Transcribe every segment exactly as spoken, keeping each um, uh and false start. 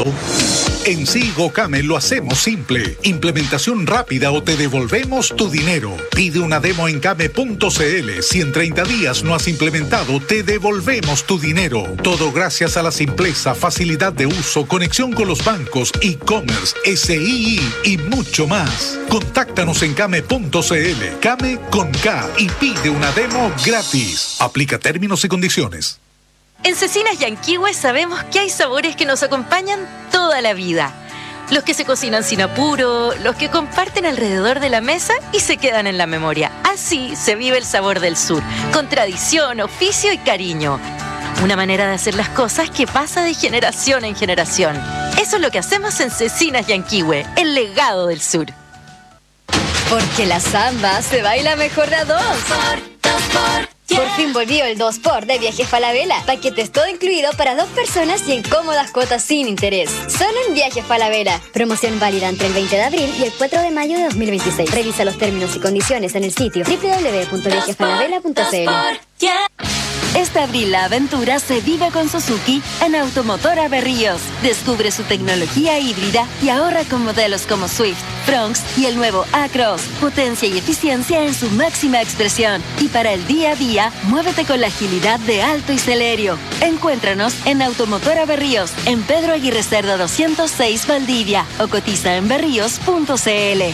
punto. En Sigocame lo hacemos simple. Implementación rápida o te devolvemos tu dinero. Pide una demo en came punto cl. Si en treinta días no has implementado, te devolvemos tu dinero. Todo gracias a la simpleza, facilidad de uso, conexión con los bancos, e-commerce, S I I y mucho más. Contáctanos en came punto cl. Came con K y pide una demo gratis. Aplica términos y condiciones. En Cecinas Yanquihue sabemos que hay sabores que nos acompañan toda la vida. Los que se cocinan sin apuro, los que comparten alrededor de la mesa y se quedan en la memoria. Así se vive el sabor del sur, con tradición, oficio y cariño. Una manera de hacer las cosas que pasa de generación en generación. Eso es lo que hacemos en Cecinas Yanquihue, el legado del sur. Porque la samba se baila mejor de a dos. Por, dos por. Por fin volvió el dos por de Viajes Falabella. Paquetes todo incluido para dos personas y en cómodas cuotas sin interés. Solo en Viajes Falabella. Promoción válida entre el veinte de abril y el cuatro de mayo de dos mil veintiséis. Revisa los términos y condiciones en el sitio doble u doble u doble u punto viajes falabella punto c l. Este abril la aventura se vive con Suzuki en Automotora Berríos. Descubre su tecnología híbrida y ahorra con modelos como Swift, Fronx y el nuevo A-Cross. Potencia y eficiencia en su máxima expresión. Y para el día a día, muévete con la agilidad de Alto y Celerio. Encuéntranos en Automotora Berríos, en Pedro Aguirre Cerda doscientos seis Valdivia o cotiza en berríos punto c l.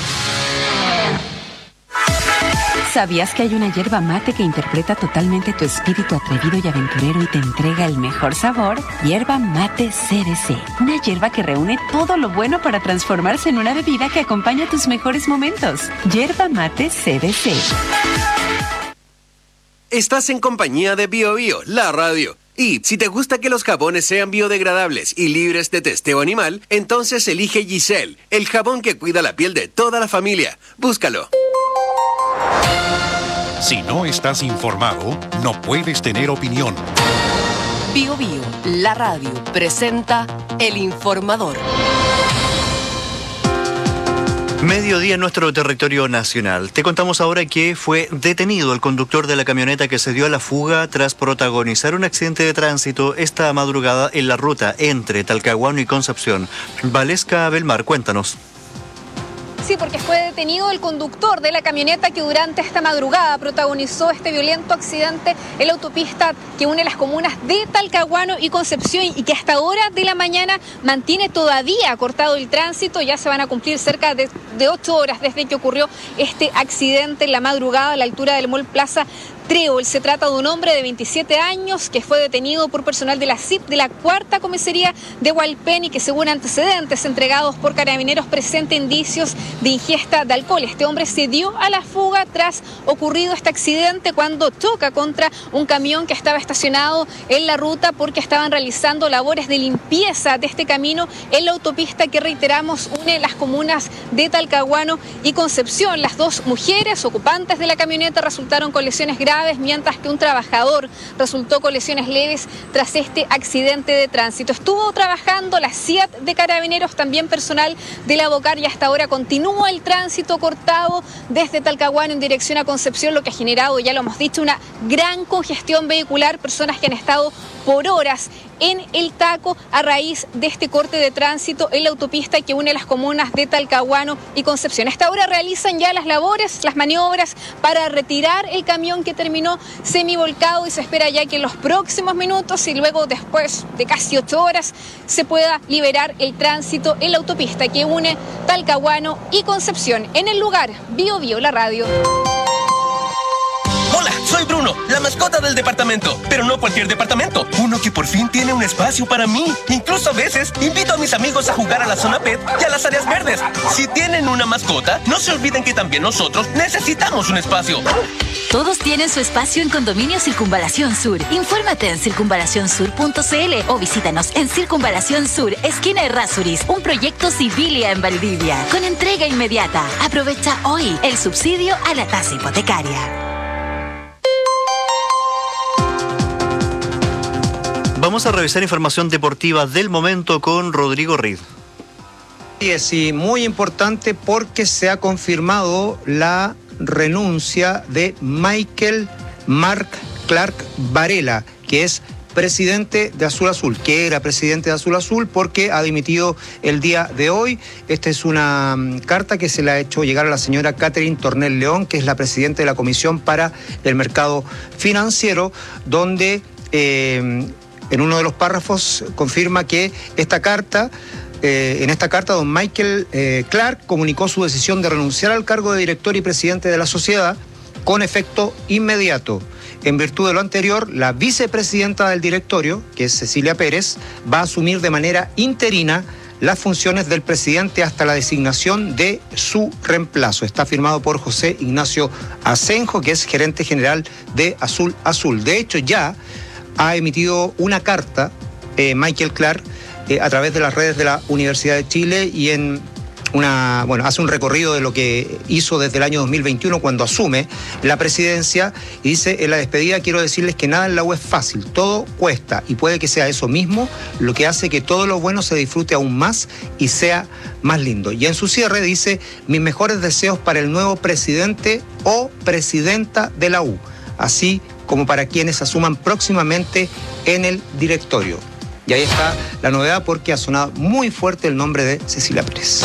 ¿Sabías que hay una yerba mate que interpreta totalmente tu espíritu atrevido y aventurero y te entrega el mejor sabor? Yerba Mate C D C. Una yerba que reúne todo lo bueno para transformarse en una bebida que acompaña tus mejores momentos. Yerba Mate C D C. Estás en compañía de Bio Bio, la radio. Y si te gusta que los jabones sean biodegradables y libres de testeo animal, entonces elige Giselle, el jabón que cuida la piel de toda la familia. Búscalo. Si no estás informado, no puedes tener opinión. Bio Bio, la radio, presenta El Informador. Mediodía en nuestro territorio nacional. Te contamos ahora que fue detenido el conductor de la camioneta que se dio a la fuga tras protagonizar un accidente de tránsito esta madrugada en la ruta entre Talcahuano y Concepción. Valesca Belmar, cuéntanos. Sí, porque fue detenido el conductor de la camioneta que durante esta madrugada protagonizó este violento accidente en la autopista que une las comunas de Talcahuano y Concepción y que hasta hora de la mañana mantiene todavía cortado el tránsito. Ya se van a cumplir cerca de, de ocho horas desde que ocurrió este accidente en la madrugada a la altura del Mall Plaza Trébol. Se trata de un hombre de veintisiete años que fue detenido por personal de la C I P de la cuarta comisaría de Hualpén y que según antecedentes entregados por carabineros presenta indicios de ingesta de alcohol. Este hombre se dio a la fuga tras ocurrido este accidente cuando choca contra un camión que estaba estacionado en la ruta porque estaban realizando labores de limpieza de este camino en la autopista que, reiteramos, une las comunas de Talcahuano y Concepción. Las dos mujeres ocupantes de la camioneta resultaron con lesiones graves, mientras que un trabajador resultó con lesiones leves tras este accidente de tránsito. Estuvo trabajando la C I A T de Carabineros, también personal de la Bocar, y hasta ahora continúa el tránsito cortado desde Talcahuano en dirección a Concepción, lo que ha generado, ya lo hemos dicho, una gran congestión vehicular, personas que han estado por horas en el taco a raíz de este corte de tránsito en la autopista que une las comunas de Talcahuano y Concepción. Hasta ahora realizan ya las labores, las maniobras para retirar el camión que terminó semivolcado y se espera ya que en los próximos minutos y luego después de casi ocho horas se pueda liberar el tránsito en la autopista que une Talcahuano y Concepción. En el lugar, Bio Bio, la radio. Hola, soy Bruno, la mascota del departamento, pero no cualquier departamento, uno que por fin tiene un espacio para mí. Incluso a veces invito a mis amigos a jugar a la zona pet y a las áreas verdes. Si tienen una mascota, no se olviden que también nosotros necesitamos un espacio. Todos tienen su espacio en Condominio Circunvalación Sur. Infórmate en circunvalación sur punto c l o visítanos en Circunvalación Sur, esquina Errázuriz, un proyecto Civilia en Valdivia, con entrega inmediata. Aprovecha hoy el subsidio a la tasa hipotecaria. Vamos a revisar información deportiva del momento con Rodrigo Reed. Sí, muy importante porque se ha confirmado la renuncia de Michael Mark Clark Varela, que es presidente de Azul Azul, que era presidente de Azul Azul porque ha dimitido el día de hoy. Esta es una um, carta que se le ha hecho llegar a la señora Catherine Tornel León, que es la presidenta de la Comisión para el Mercado Financiero, donde eh, en uno de los párrafos confirma que esta carta... Eh, en esta carta, don Michael eh, Clark comunicó su decisión de renunciar al cargo de director y presidente de la sociedad con efecto inmediato. En virtud de lo anterior, la vicepresidenta del directorio, que es Cecilia Pérez, va a asumir de manera interina las funciones del presidente hasta la designación de su reemplazo. Está firmado por José Ignacio Asenjo, que es gerente general de Azul Azul. De hecho, ya ha emitido una carta, eh, Michael Clark, Eh, a través de las redes de la Universidad de Chile y en una, bueno, hace un recorrido de lo que hizo desde el año dos mil veintiuno cuando asume la presidencia y dice: en la despedida quiero decirles que nada en la U es fácil, todo cuesta y puede que sea eso mismo lo que hace que todo lo bueno se disfrute aún más y sea más lindo. Y en su cierre dice: mis mejores deseos para el nuevo presidente o presidenta de la U, así como para quienes asuman próximamente en el directorio. Y ahí está la novedad porque ha sonado muy fuerte el nombre de Cecilia Pérez.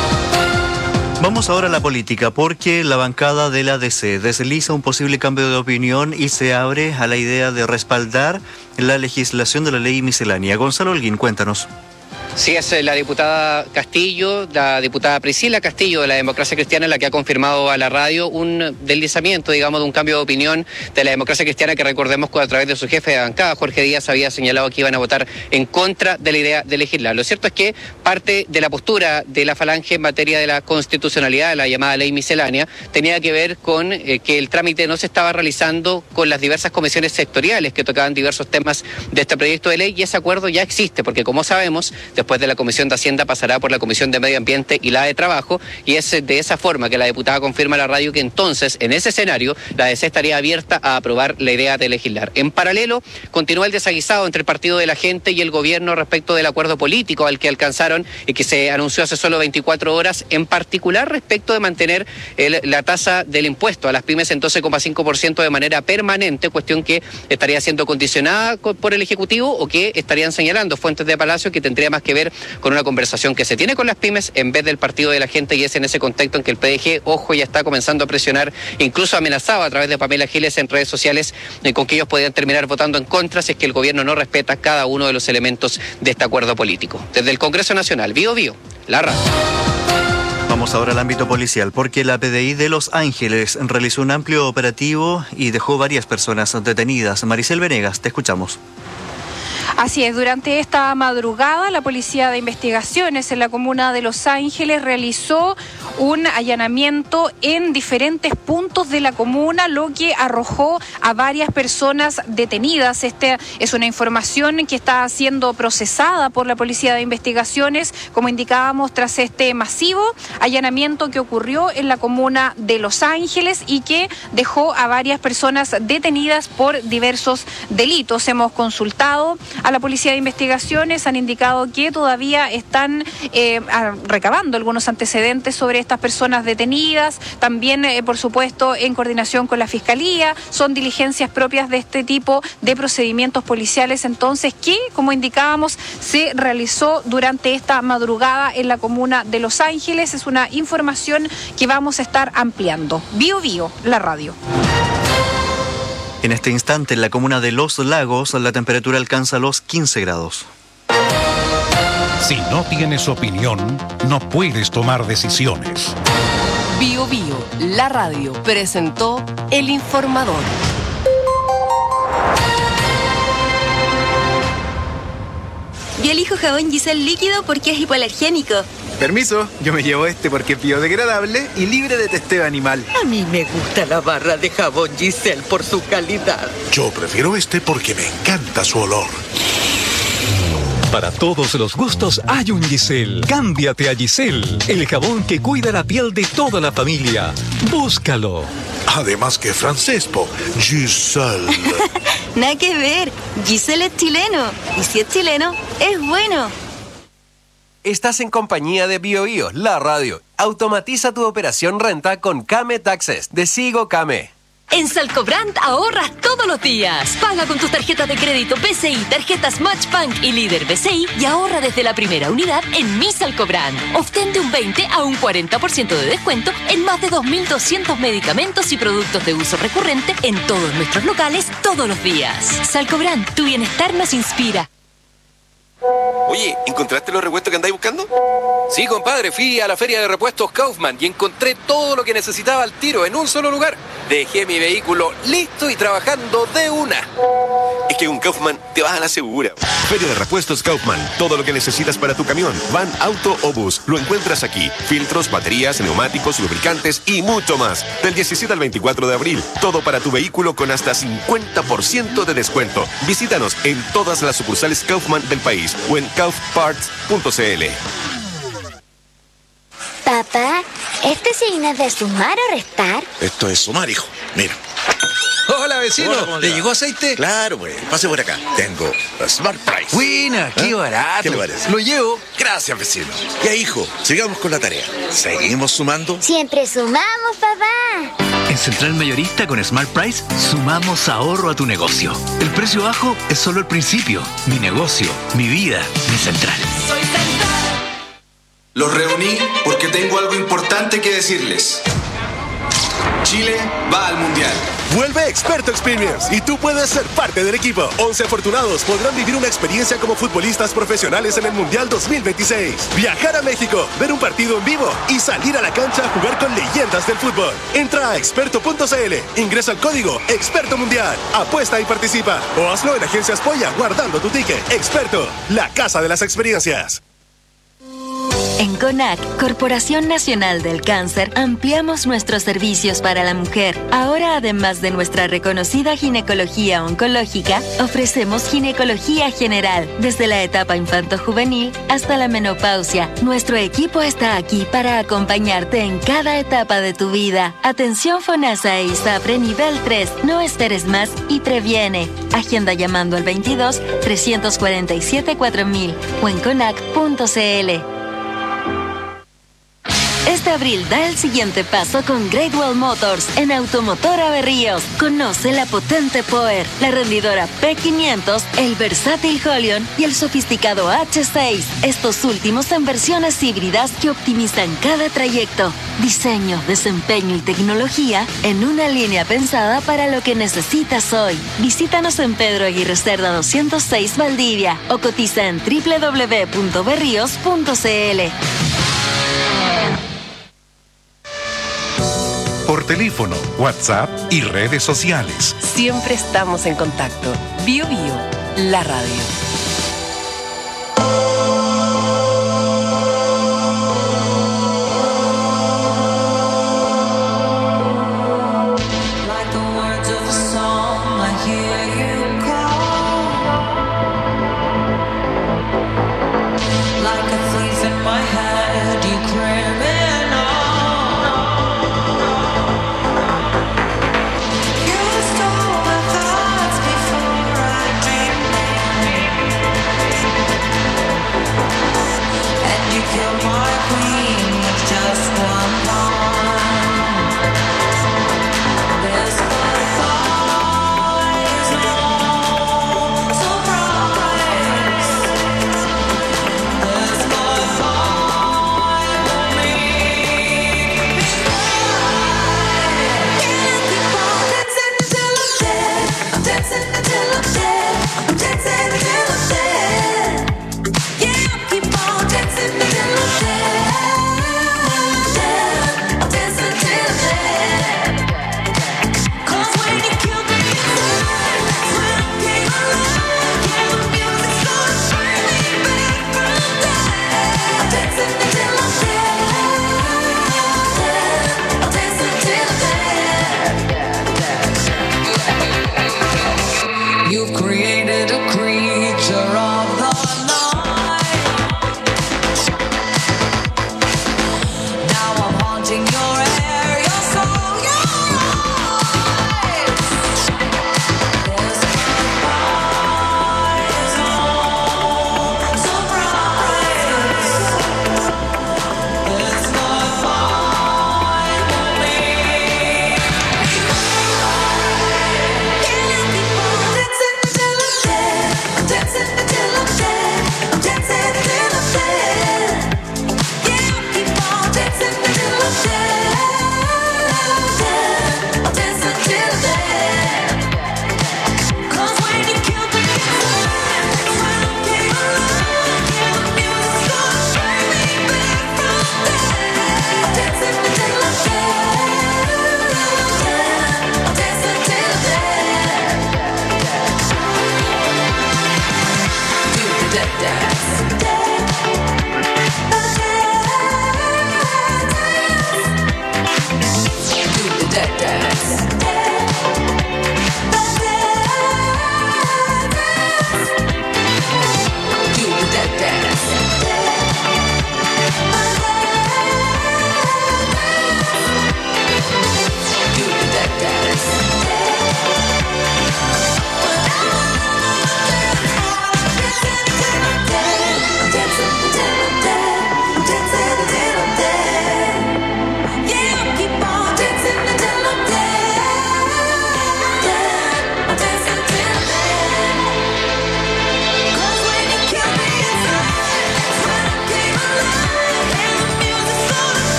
Vamos ahora a la política, porque la bancada de la D C desliza un posible cambio de opinión y se abre a la idea de respaldar la legislación de la ley miscelánea. Gonzalo Holguín, cuéntanos. Sí, es la diputada Castillo, la diputada Priscila Castillo de la Democracia Cristiana, la que ha confirmado a la radio un deslizamiento, digamos, de un cambio de opinión de la Democracia Cristiana, que recordemos que a través de su jefe de bancada, Jorge Díaz, había señalado que iban a votar en contra de la idea de legislar. Lo cierto es que parte de la postura de la Falange en materia de la constitucionalidad de la llamada ley miscelánea tenía que ver con eh, que el trámite no se estaba realizando con las diversas comisiones sectoriales que tocaban diversos temas de este proyecto de ley, y ese acuerdo ya existe, porque como sabemos, después de la Comisión de Hacienda pasará por la Comisión de Medio Ambiente y la de Trabajo, y es de esa forma que la diputada confirma a la radio que entonces, en ese escenario, la D C estaría abierta a aprobar la idea de legislar. En paralelo, continúa el desaguisado entre el Partido de la Gente y el gobierno respecto del acuerdo político al que alcanzaron y que se anunció hace solo veinticuatro horas, en particular respecto de mantener el, la tasa del impuesto a las pymes en doce coma cinco por ciento de manera permanente, cuestión que estaría siendo condicionada por el Ejecutivo o que estarían señalando fuentes de Palacio que tendría más que ver con una conversación que se tiene con las pymes en vez del Partido de la Gente, y es en ese contexto en que el P D G, ojo, ya está comenzando a presionar, incluso amenazado a través de Pamela Giles en redes sociales, eh, con que ellos podrían terminar votando en contra si es que el gobierno no respeta cada uno de los elementos de este acuerdo político. Desde el Congreso Nacional, Bío Bío, la radio. Vamos ahora al ámbito policial, porque la P D I de Los Ángeles realizó un amplio operativo y dejó varias personas detenidas. Maricel Venegas, te escuchamos. Así es, durante esta madrugada la Policía de Investigaciones en la comuna de Los Ángeles realizó un allanamiento en diferentes puntos de la comuna, lo que arrojó a varias personas detenidas. Esta es una información que está siendo procesada por la Policía de Investigaciones, como indicábamos, tras este masivo allanamiento que ocurrió en la comuna de Los Ángeles y que dejó a varias personas detenidas por diversos delitos. Hemos consultado a la Policía de Investigaciones, han indicado que todavía están eh, recabando algunos antecedentes sobre estas personas detenidas, también eh, por supuesto en coordinación con la Fiscalía. Son diligencias propias de este tipo de procedimientos policiales, entonces, que, como indicábamos, se realizó durante esta madrugada en la comuna de Los Ángeles. Es una información que vamos a estar ampliando. Bío Bío, la radio. En este instante, en la comuna de Los Lagos, la temperatura alcanza los quince grados. Si no tienes opinión, no puedes tomar decisiones. Bío Bío, la radio, presentó El Informador. Yo elijo jabón Giselle líquido porque es hipoalergénico. Permiso, yo me llevo este porque es biodegradable y libre de testeo animal. A mí me gusta la barra de jabón Giselle por su calidad. Yo prefiero este porque me encanta su olor. Para todos los gustos hay un Giselle. Cámbiate a Giselle, el jabón que cuida la piel de toda la familia. Búscalo. Además que francés, po. Giselle. Nada que ver. Giselle es chileno. Y si es chileno, es bueno. Estás en compañía de Bío Bío, la radio. Automatiza tu operación renta con Came Taxes de Sigo Came. En Salcobrand ahorras todos los días. Paga con tus tarjetas de crédito B C I, tarjetas Matchbank y Líder B C I y ahorra desde la primera unidad en Mi Salcobrand. Obtén de un veinte a un cuarenta por ciento de descuento en más de dos mil doscientos medicamentos y productos de uso recurrente en todos nuestros locales todos los días. Salcobrand, tu bienestar nos inspira. Oye, ¿encontraste los repuestos que andáis buscando? Sí, compadre, fui a la feria de repuestos Kaufman y encontré todo lo que necesitaba al tiro en un solo lugar. Dejé mi vehículo listo y trabajando de una. Es que con Kaufman te vas a la segura. Feria de repuestos Kaufman. Todo lo que necesitas para tu camión, van, auto o bus, lo encuentras aquí. Filtros, baterías, neumáticos, lubricantes y mucho más. Del diecisiete al veinticuatro de abril. Todo para tu vehículo con hasta cincuenta por ciento de descuento. Visítanos en todas las sucursales Kaufman del país o en kauf parts punto c l. Papá, ¿este signo es de sumar o restar? Esto es sumar, hijo. Mira. Hola, vecino. Hola, ¿Le llegó aceite? Claro, pues. Pase por acá. Tengo Smart Price. Buena, qué ¿Eh? barato. ¿Qué le parece? Lo llevo. Gracias, vecino. Ya, hijo, sigamos con la tarea. ¿Seguimos sumando? Siempre sumamos, papá. En Central Mayorista con Smart Price sumamos ahorro a tu negocio. El precio bajo es solo el principio. Mi negocio, mi vida, mi Central. Soy Central. Los reuní porque tengo algo importante que decirles. Chile va al Mundial. Vuelve Experto Experience y tú puedes ser parte del equipo. once afortunados podrán vivir una experiencia como futbolistas profesionales en el Mundial dos mil veintiséis. Viajar a México, ver un partido en vivo y salir a la cancha a jugar con leyendas del fútbol. Entra a experto punto c l, ingresa el código Experto Mundial, apuesta y participa. O hazlo en Agencias Polla guardando tu ticket. Experto, la casa de las experiencias. En CONAC, Corporación Nacional del Cáncer, ampliamos nuestros servicios para la mujer. Ahora, además de nuestra reconocida ginecología oncológica, ofrecemos ginecología general, desde la etapa infanto-juvenil hasta la menopausia. Nuestro equipo está aquí para acompañarte en cada etapa de tu vida. Atención FONASA e ISAPRE nivel tres. No esperes más y previene. Agenda llamando al veintidós, trescientos cuarenta y siete, cuatro mil o en conac punto c l. Este abril da el siguiente paso con Great Wall Motors en Automotora Berríos. Conoce la potente Power, la rendidora P quinientos, el versátil Holion y el sofisticado H seis. Estos últimos en versiones híbridas que optimizan cada trayecto. Diseño, desempeño y tecnología en una línea pensada para lo que necesitas hoy. Visítanos en Pedro Aguirre Cerda doscientos seis Valdivia o cotiza en doble u doble u doble u punto berríos punto c l. Por teléfono, WhatsApp y redes sociales. Siempre estamos en contacto. Bio Bio, la radio. Yeah, keep on dancing until I'm dead.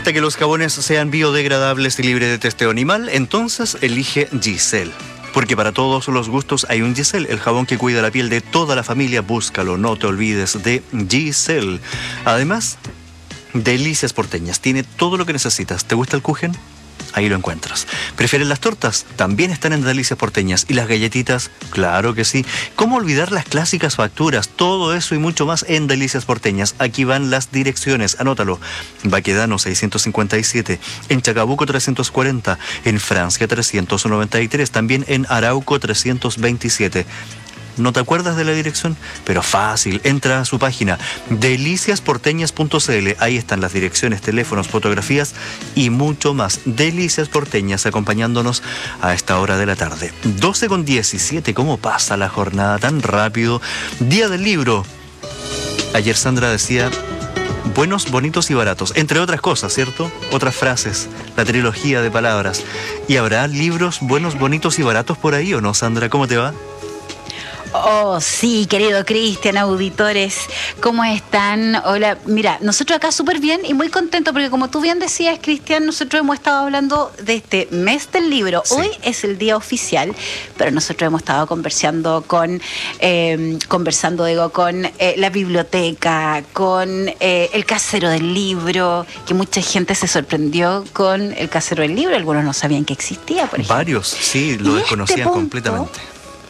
gusta que los jabones sean biodegradables y libres de testeo animal? Entonces elige Giselle. Porque para todos los gustos hay un Giselle, el jabón que cuida la piel de toda la familia. Búscalo, no te olvides de Giselle. Además, Delicias Porteñas tiene todo lo que necesitas. ¿Te gusta el kuchen? Ahí lo encuentras. ¿Prefieres las tortas? También están en Delicias Porteñas. ¿Y las galletitas? Claro que sí. ¿Cómo olvidar las clásicas facturas? Todo eso y mucho más en Delicias Porteñas. Aquí van las direcciones. Anótalo. Baquedano seiscientos cincuenta y siete, en Chacabuco trescientos cuarenta, en Francia trescientos noventa y tres, también en Arauco trescientos veintisiete. ¿No te acuerdas de la dirección? Pero fácil, entra a su página delicias porteñas punto c l. Ahí están las direcciones, teléfonos, fotografías y mucho más. Delicias Porteñas, acompañándonos a esta hora de la tarde. doce con diecisiete, ¿cómo pasa la jornada tan rápido? Día del libro. Ayer Sandra decía: buenos, bonitos y baratos, entre otras cosas, ¿cierto? Otras frases, la trilogía de palabras. ¿Y habrá libros buenos, bonitos y baratos por ahí o no, Sandra? ¿Cómo te va? Oh, sí, querido Cristian, auditores, ¿cómo están? Hola, mira, nosotros acá súper bien y muy contentos porque como tú bien decías, Cristian, nosotros hemos estado hablando de este mes del libro. Sí. Hoy es el día oficial, pero nosotros hemos estado conversando con, eh, conversando, digo, con eh, la biblioteca, con eh, el casero del libro, que mucha gente se sorprendió con el casero del libro, algunos no sabían que existía, por ejemplo. Varios, sí, lo desconocían este punto, completamente.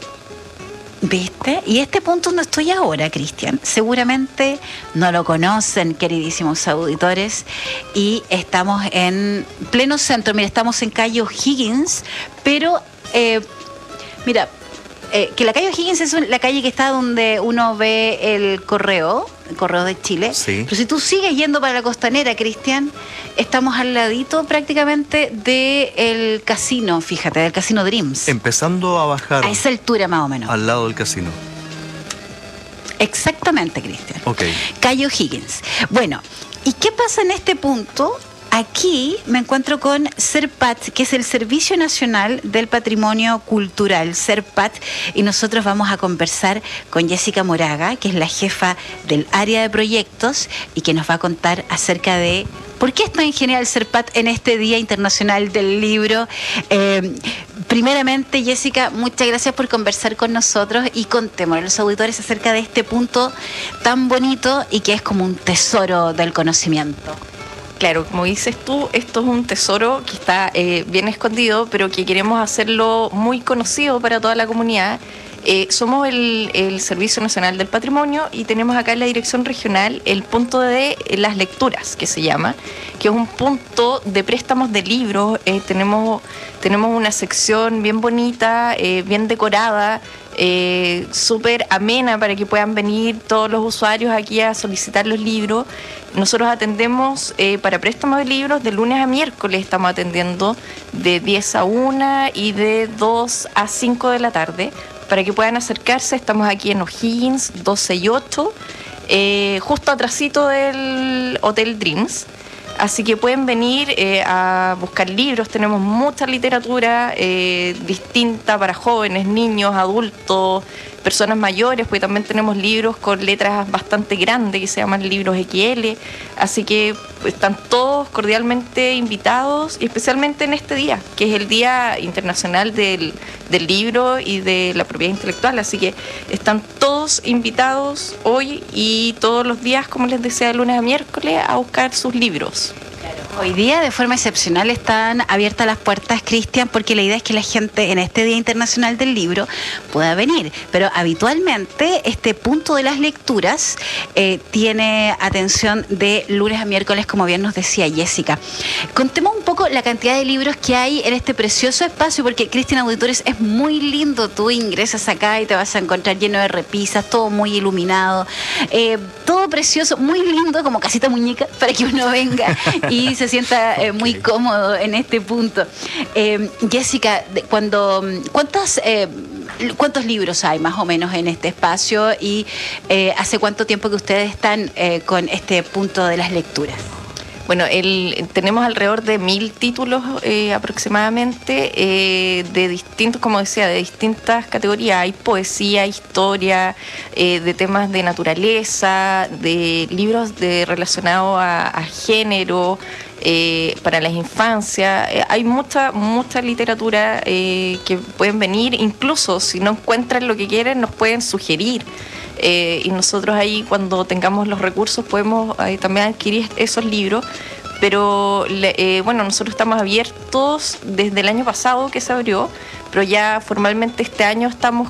¿Viste? Y este punto donde estoy ahora, Cristian, seguramente no lo conocen, queridísimos auditores, y estamos en pleno centro. Mira, estamos en calle O'Higgins, pero, eh, mira, eh, que la calle O'Higgins es la calle que está donde uno ve el correo, el correo de Chile. Sí. Pero si tú sigues yendo para la costanera, Cristian, estamos al ladito prácticamente del casino, fíjate, del casino Dreams. Empezando a bajar. A esa altura más o menos. Al lado del casino. Exactamente, Cristian. Ok. Calle O'Higgins. Bueno, ¿y qué pasa en este punto? Aquí me encuentro con SERPAT, que es el Servicio Nacional del Patrimonio Cultural, SERPAT, y nosotros vamos a conversar con Jessica Moraga, que es la jefa del área de proyectos y que nos va a contar acerca de por qué es tan genial SERPAT en este Día Internacional del Libro. Eh, primeramente, Jessica, muchas gracias por conversar con nosotros y contemos a los auditores acerca de este punto tan bonito y que es como un tesoro del conocimiento. Claro, como dices tú, esto es un tesoro que está eh, bien escondido, pero que queremos hacerlo muy conocido para toda la comunidad. Eh, somos el, el Servicio Nacional del Patrimonio y tenemos acá en la dirección regional el punto de las lecturas, que se llama, que es un punto de préstamos de libros. Eh, tenemos, tenemos una sección bien bonita, eh, bien decorada, eh, súper amena para que puedan venir todos los usuarios aquí a solicitar los libros. Nosotros atendemos eh, para préstamos de libros de lunes a miércoles, estamos atendiendo de diez a una y de dos a cinco de la tarde. Para que puedan acercarse, estamos aquí en O'Higgins, doce y ocho, eh, justo atrasito del Hotel Dreams. Así que pueden venir eh, a buscar libros, tenemos mucha literatura eh, distinta para jóvenes, niños, adultos, personas mayores, pues también tenemos libros con letras bastante grandes que se llaman libros equis ele, así que están todos cordialmente invitados, y especialmente en este día, que es el Día Internacional del, del Libro y de la Propiedad Intelectual, así que están todos invitados hoy y todos los días, como les decía, de lunes a miércoles, a buscar sus libros. Hoy día, de forma excepcional, están abiertas las puertas, Cristian, porque la idea es que la gente en este Día Internacional del Libro pueda venir. Pero habitualmente este punto de las lecturas eh, tiene atención de lunes a miércoles, como bien nos decía Jessica. Contemos un poco la cantidad de libros que hay en este precioso espacio, porque, Cristian, auditores, es muy lindo. Tú ingresas acá y te vas a encontrar lleno de repisas, todo muy iluminado, eh, todo precioso, muy lindo, como casita muñeca, para que uno venga y se sienta eh, muy okay. cómodo en este punto. Eh, Jessica, cuando, ¿cuántos, eh, ¿cuántos libros hay más o menos en este espacio y eh, hace cuánto tiempo que ustedes están eh, con este punto de las lecturas? Bueno, el, tenemos alrededor de mil títulos eh, aproximadamente, eh, de distintos, como decía, de distintas categorías. Hay poesía, historia, eh, de temas de naturaleza, de libros de relacionados a, a género, eh, para las infancias. Eh, hay mucha, mucha literatura eh, que pueden venir, incluso si no encuentran lo que quieren, nos pueden sugerir. Eh, y nosotros ahí, cuando tengamos los recursos, podemos eh, también adquirir esos libros. Pero eh, bueno, nosotros estamos abiertos desde el año pasado que se abrió, pero ya formalmente este año estamos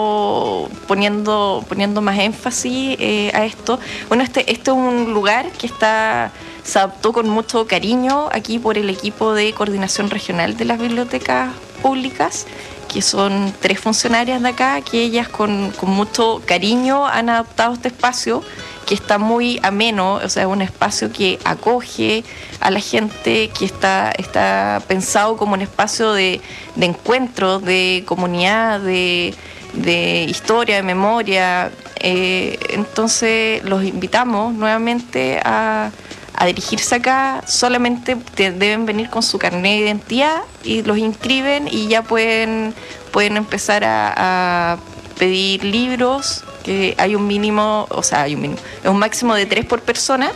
como poniendo poniendo más énfasis eh, a esto. Bueno, este, este es un lugar que está se adaptó con mucho cariño aquí por el equipo de coordinación regional de las bibliotecas públicas, que son tres funcionarias de acá, que ellas con, con mucho cariño han adaptado este espacio, que está muy ameno, o sea, es un espacio que acoge a la gente, que está, está pensado como un espacio de, de encuentro, de comunidad, de, de historia, de memoria. Eh, entonces los invitamos nuevamente a, a dirigirse acá. Solamente te, deben venir con su carnet de identidad y los inscriben y ya pueden, pueden empezar a, a pedir libros. Que hay un mínimo, o sea, hay un mínimo, es un máximo de tres por persona,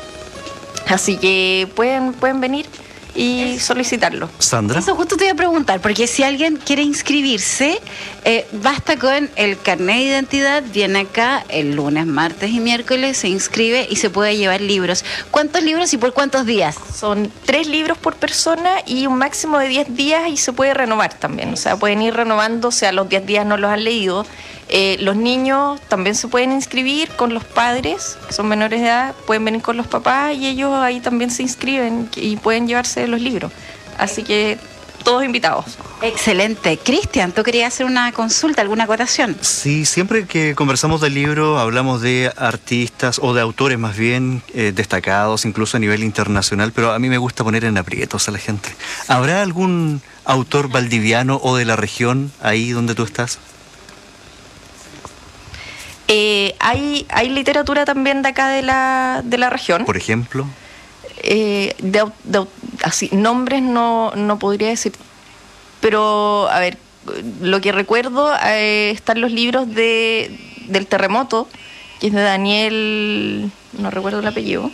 así que pueden, pueden venir y solicitarlo. Sandra. Eso justo te iba a preguntar, porque si alguien quiere inscribirse, eh, basta con el carnet de identidad, viene acá el lunes, martes y miércoles, se inscribe y se puede llevar libros. ¿Cuántos libros y por cuántos días? Son tres libros por persona y un máximo de diez días y se puede renovar también, o sea, pueden ir renovando, o sea, los diez días no los han leído. Eh, los niños también se pueden inscribir con los padres, que son menores de edad, pueden venir con los papás y ellos ahí también se inscriben y pueden llevarse los libros. Así que todos invitados. Excelente. Cristian, ¿tú querías hacer una consulta, alguna acotación? Sí, siempre que conversamos del libro hablamos de artistas o de autores más bien eh, destacados, incluso a nivel internacional, pero a mí me gusta poner en aprietos a la gente. ¿Habrá algún autor valdiviano o de la región ahí donde tú estás? Eh, hay, hay literatura también de acá de la, de la región. Por ejemplo. Eh, de, de, así, nombres no, no podría decir. Pero, a ver, lo que recuerdo, eh, están los libros de, del terremoto, que es de Daniel, no recuerdo el apellido,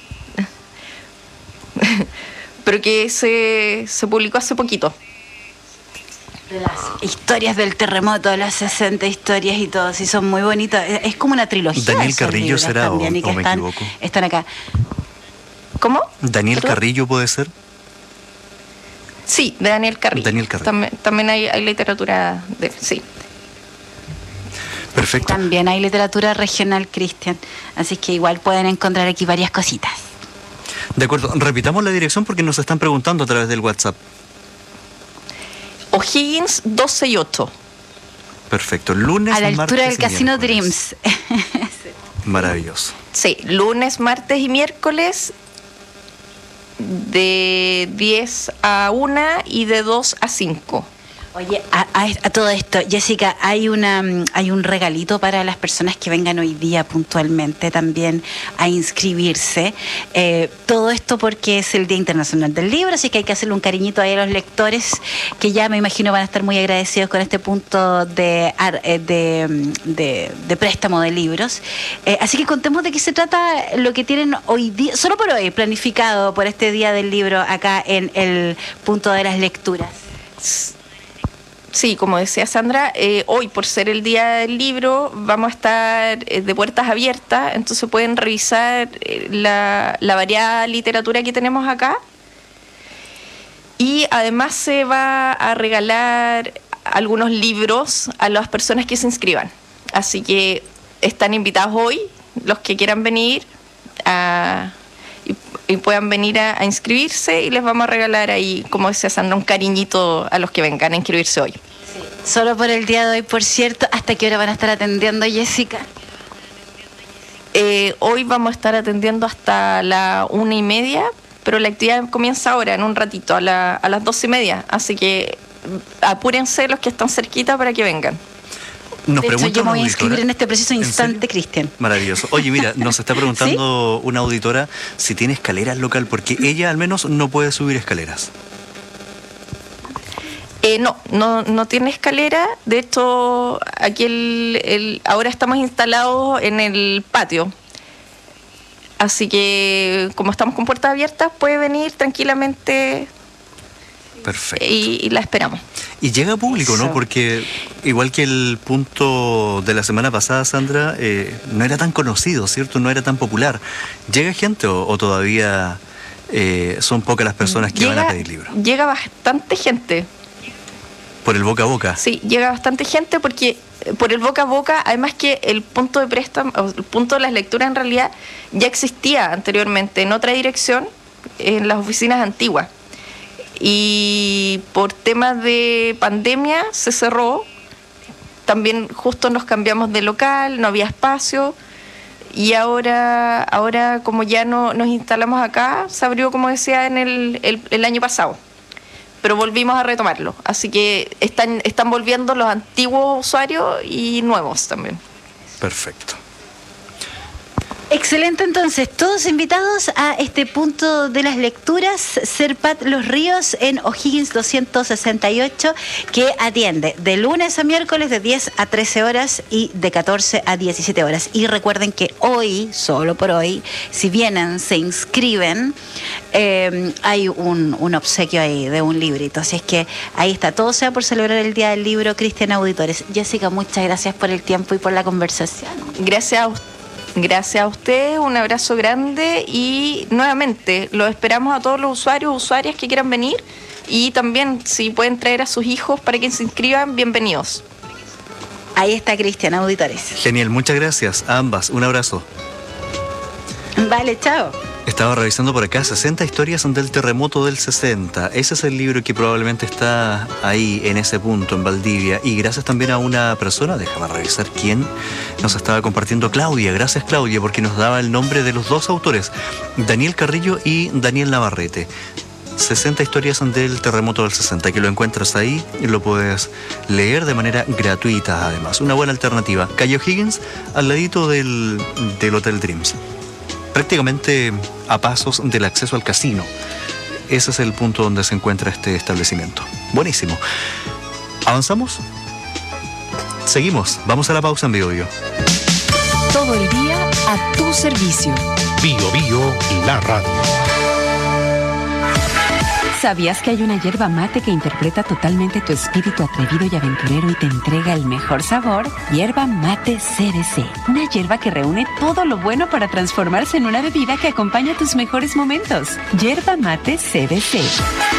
pero que se, se publicó hace poquito. De las historias del terremoto, las sesenta historias y todo, sí, son muy bonitas. Es como una trilogía. Daniel Carrillo será, o, y que o me están, equivoco. Están acá. ¿Cómo? ¿Daniel ¿Perdón? Carrillo puede ser? Sí, de Daniel Carrillo. Daniel Carrillo. También, también hay, hay literatura de sí. Perfecto. También hay literatura regional, Cristian. Así que igual pueden encontrar aquí varias cositas. De acuerdo, repitamos la dirección porque nos están preguntando a través del WhatsApp. O'Higgins doscientos sesenta y ocho. Perfecto, lunes, a la altura martes del y Casino miércoles. Dreams. Maravilloso. Sí, lunes, martes y miércoles de diez a una y de dos a cinco. Oye, a, a, a todo esto, Jessica, hay una hay un regalito para las personas que vengan hoy día puntualmente también a inscribirse. Eh, todo esto porque es el Día Internacional del Libro, así que hay que hacerle un cariñito ahí a los lectores, que ya me imagino van a estar muy agradecidos con este punto de, de, de, de préstamo de libros. Eh, así que contemos de qué se trata lo que tienen hoy día, solo por hoy, planificado por este Día del Libro acá en el punto de las lecturas. Sí, como decía Sandra, eh, hoy por ser el Día del Libro vamos a estar eh, de puertas abiertas, entonces pueden revisar eh, la, la variada literatura que tenemos acá y además se va a regalar algunos libros a las personas que se inscriban. Así que están invitados hoy los que quieran venir a... y puedan venir a, a inscribirse y les vamos a regalar ahí, como decía Sandra, un cariñito a los que vengan a inscribirse hoy. Sí. Solo por el día de hoy, por cierto. ¿Hasta qué hora van a estar atendiendo, Jessica? Eh, hoy vamos a estar atendiendo hasta la una y media, pero la actividad comienza ahora, en un ratito, a, la, a las dos y media. Así que apúrense los que están cerquita para que vengan. Nos de hecho, yo me voy a inscribir auditora, en este preciso instante, Cristian. Maravilloso. Oye, mira, nos está preguntando ¿sí? una auditora si tiene escaleras local, porque ella al menos no puede subir escaleras. Eh, no, no, no tiene escalera. De hecho, aquí el, el, ahora estamos instalados en el patio. Así que, como estamos con puertas abiertas, puede venir tranquilamente. Perfecto. Y, y la esperamos. Y llega público, ¿no? Eso. Porque igual que el punto de la semana pasada, Sandra, eh, no era tan conocido, ¿cierto? No era tan popular. ¿Llega gente o, o todavía eh, son pocas las personas que llega, van a pedir libros? Llega bastante gente. ¿Por el boca a boca? Sí, llega bastante gente porque por el boca a boca, además que el punto de préstamo, el punto de las lecturas en realidad ya existía anteriormente en otra dirección, en las oficinas antiguas. Y por temas de pandemia se cerró. También justo nos cambiamos de local, no había espacio. Y ahora, ahora como ya no nos instalamos acá, se abrió, como decía, en el, el, el año pasado. Pero volvimos a retomarlo. Así que están, están volviendo los antiguos usuarios y nuevos también. Perfecto. Excelente, entonces, todos invitados a este punto de las lecturas, Serpat Los Ríos en O'Higgins doscientos sesenta y ocho, que atiende de lunes a miércoles de diez a trece horas y de catorce a diecisiete horas. Y recuerden que hoy, solo por hoy, si vienen, se inscriben, eh, hay un, un obsequio ahí de un librito. Así es que ahí está, todo sea por celebrar el Día del Libro, Cristian Auditores. Jessica, muchas gracias por el tiempo y por la conversación. Gracias a usted. Gracias a usted, un abrazo grande y nuevamente los esperamos a todos los usuarios, usuarias que quieran venir y también si pueden traer a sus hijos para que se inscriban, bienvenidos. Ahí está Cristian, auditores. Genial, muchas gracias a ambas, un abrazo. Vale, chao. Estaba revisando por acá, sesenta historias del terremoto del sesenta. Ese es el libro que probablemente está ahí, en ese punto, en Valdivia. Y gracias también a una persona, déjame revisar quién nos estaba compartiendo. Claudia, gracias Claudia, porque nos daba el nombre de los dos autores, Daniel Carrillo y Daniel Navarrete. sesenta historias del terremoto del sesenta, que lo encuentras ahí y lo puedes leer de manera gratuita además. Una buena alternativa. Calle O'Higgins, al ladito del, del Hotel Dreams. Prácticamente a pasos del acceso al casino. Ese es el punto donde se encuentra este establecimiento. Buenísimo. ¿Avanzamos? Seguimos. Vamos a la pausa en Bio Bio. Todo el día a tu servicio. Bio Bio y la radio. ¿Sabías que hay una yerba mate que interpreta totalmente tu espíritu atrevido y aventurero y te entrega el mejor sabor? Yerba Mate C D C. Una yerba que reúne todo lo bueno para transformarse en una bebida que acompaña tus mejores momentos. Yerba Mate C D C.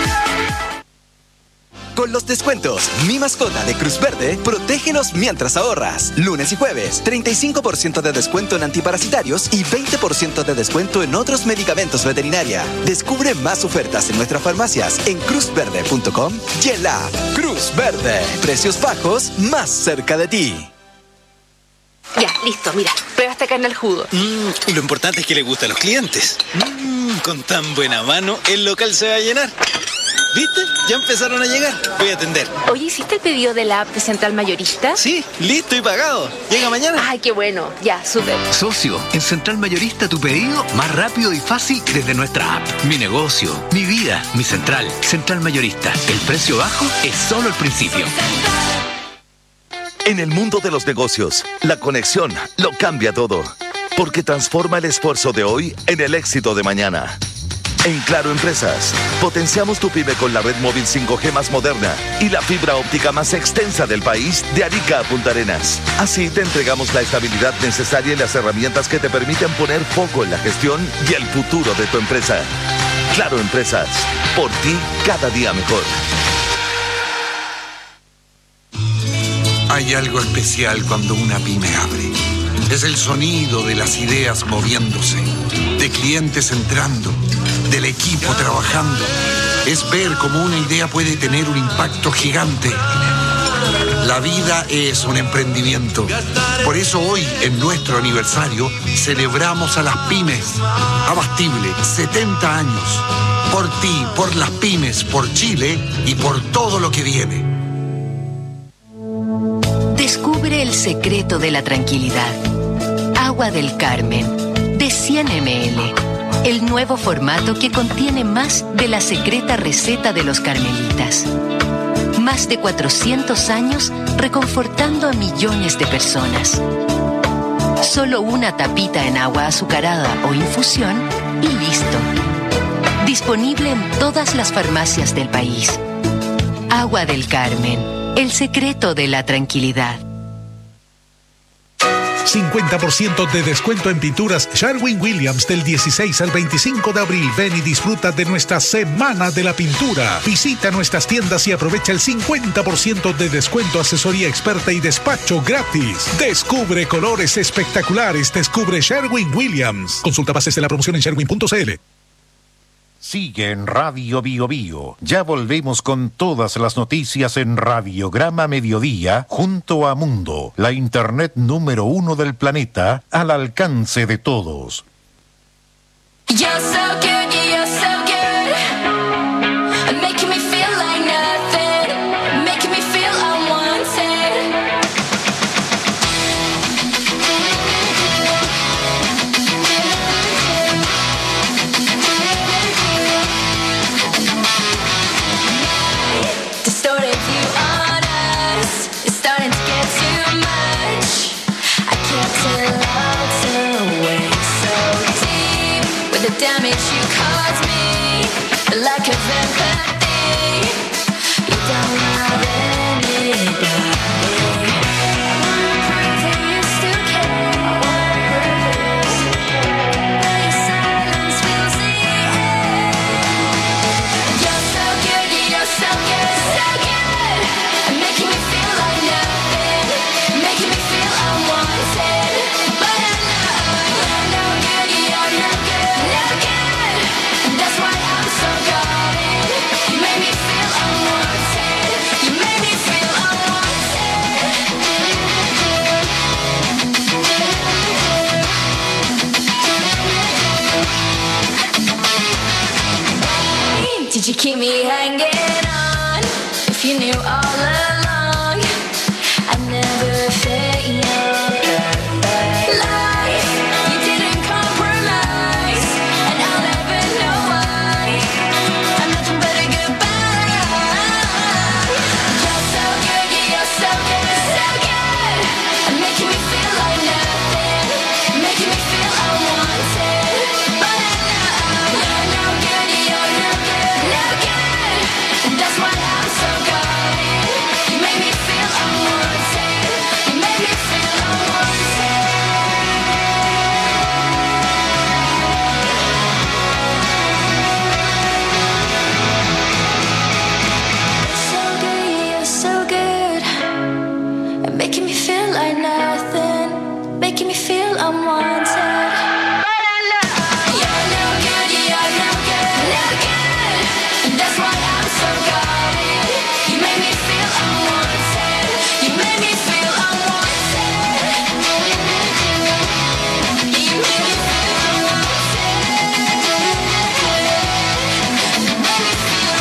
Con los descuentos Mi Mascota de Cruz Verde, protégenos mientras ahorras. Lunes y jueves, treinta y cinco por ciento de descuento en antiparasitarios y veinte por ciento de descuento en otros medicamentos veterinaria. Descubre más ofertas en nuestras farmacias en cruz verde punto com y en la app. Cruz Verde, precios bajos más cerca de ti. Ya, listo, mira, prueba esta carne al jugo. Mm, lo importante es que le gusta a los clientes. Mm, con tan buena mano, el local se va a llenar. ¿Viste? Ya empezaron a llegar. Voy a atender. Oye, ¿hiciste el pedido de la app de Central Mayorista? Sí, listo y pagado. ¿Llega mañana? Ay, qué bueno. Ya, súper. Socio, en Central Mayorista tu pedido más rápido y fácil desde nuestra app. Mi negocio, mi vida, mi central. Central Mayorista. El precio bajo es solo el principio. En el mundo de los negocios, la conexión lo cambia todo, porque transforma el esfuerzo de hoy en el éxito de mañana. En Claro Empresas, potenciamos tu pyme con la red móvil cinco G más moderna y la fibra óptica más extensa del país, de Arica a Punta Arenas. Así te entregamos la estabilidad necesaria y las herramientas que te permiten poner foco en la gestión y el futuro de tu empresa. Claro Empresas, por ti cada día mejor. Hay algo especial cuando una pyme abre. Es el sonido de las ideas moviéndose, de clientes entrando, del equipo trabajando. Es ver cómo una idea puede tener un impacto gigante. La vida es un emprendimiento. Por eso hoy, en nuestro aniversario, celebramos a las pymes. Abastible, setenta años. Por ti, por las pymes, por Chile y por todo lo que viene. Descubre el secreto de la tranquilidad. Agua del Carmen, de cien mililitros. El nuevo formato que contiene más de la secreta receta de los carmelitas. Más de cuatrocientos años reconfortando a millones de personas. Solo una tapita en agua azucarada o infusión y listo. Disponible en todas las farmacias del país. Agua del Carmen, el secreto de la tranquilidad. cincuenta por ciento de descuento en pinturas Sherwin-Williams del dieciséis al veinticinco de abril. Ven y disfruta de nuestra Semana de la Pintura. Visita nuestras tiendas y aprovecha el cincuenta por ciento de descuento, asesoría experta y despacho gratis. Descubre colores espectaculares. Descubre Sherwin-Williams. Consulta bases de la promoción en sherwin punto c l. Sigue en Radio Bio Bio. Ya volvemos con todas las noticias en Radiograma Mediodía, junto a Mundo, la internet número uno del planeta, al alcance de todos. You're so good, you're so good. Making me feel like nothing. Making me feel unwanted. Distorted view on us is starting to get too much. I can't tell out away so deep with the damage you caused me, the lack of empathy. You don't have any doubt. You still care. But your silence fills the air. You're so good, you're so good, so good. Making me feel like nothing, making me feel unwanted. But I know you're no good, you're no good, no good. And that's why I'm so guarded. You made me feel unwanted. You made me feel unwanted. Did you keep me hanging on? If you knew all along, I'd never fit your life. You didn't compromise, and I'll never know why. I'm nothing but a goodbye. You're so good, you're so good, so good. Making me feel like nothing, making me feel unwanted. But I know you're no good, you're no good, no good. And that's why I'm so guarded. You made me feel unwanted. You made me feel unwanted. So good, you're so good. At making me feel like nothing, making me feel unwanted. But I know you're no good, you're no good, no good. And that's why I'm so guarded. You made me feel unwanted. You made me feel unwanted. You made me feel unwanted. You made me feel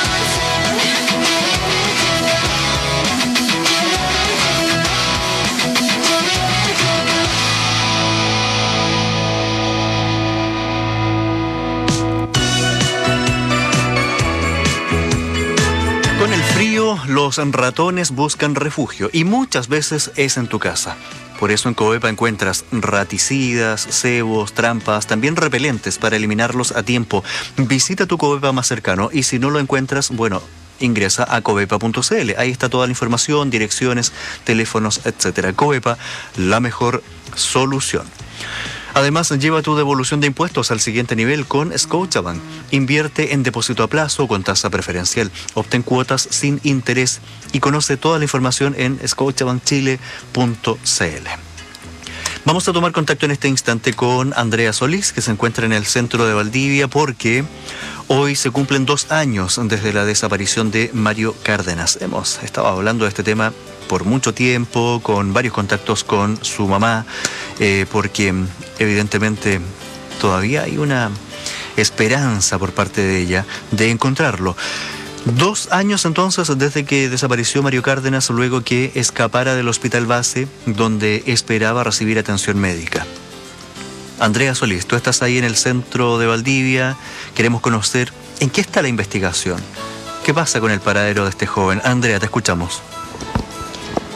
Con el frío, los ratones buscan refugio y muchas veces es en tu casa. Por eso en Covepa encuentras raticidas, cebos, trampas, también repelentes para eliminarlos a tiempo. Visita tu Covepa más cercano y si no lo encuentras, bueno, ingresa a covepa punto c l. Ahí está toda la información, direcciones, teléfonos, etcétera. Covepa, la mejor solución. Además, lleva tu devolución de impuestos al siguiente nivel con Scotiabank. Invierte en depósito a plazo con tasa preferencial. Obtén cuotas sin interés y conoce toda la información en scotiabank chile punto c l. Vamos a tomar contacto en este instante con Andrea Solís, que se encuentra en el centro de Valdivia, porque hoy se cumplen dos años desde la desaparición de Mario Cárdenas. Hemos estado hablando de este tema por mucho tiempo, con varios contactos con su mamá, eh, porque evidentemente todavía hay una esperanza por parte de ella de encontrarlo. Dos años entonces desde que desapareció Mario Cárdenas luego que escapara del hospital base donde esperaba recibir atención médica. Andrea Solís, tú estás ahí en el centro de Valdivia, queremos conocer en qué está la investigación. ¿Qué pasa con el paradero de este joven? Andrea, te escuchamos.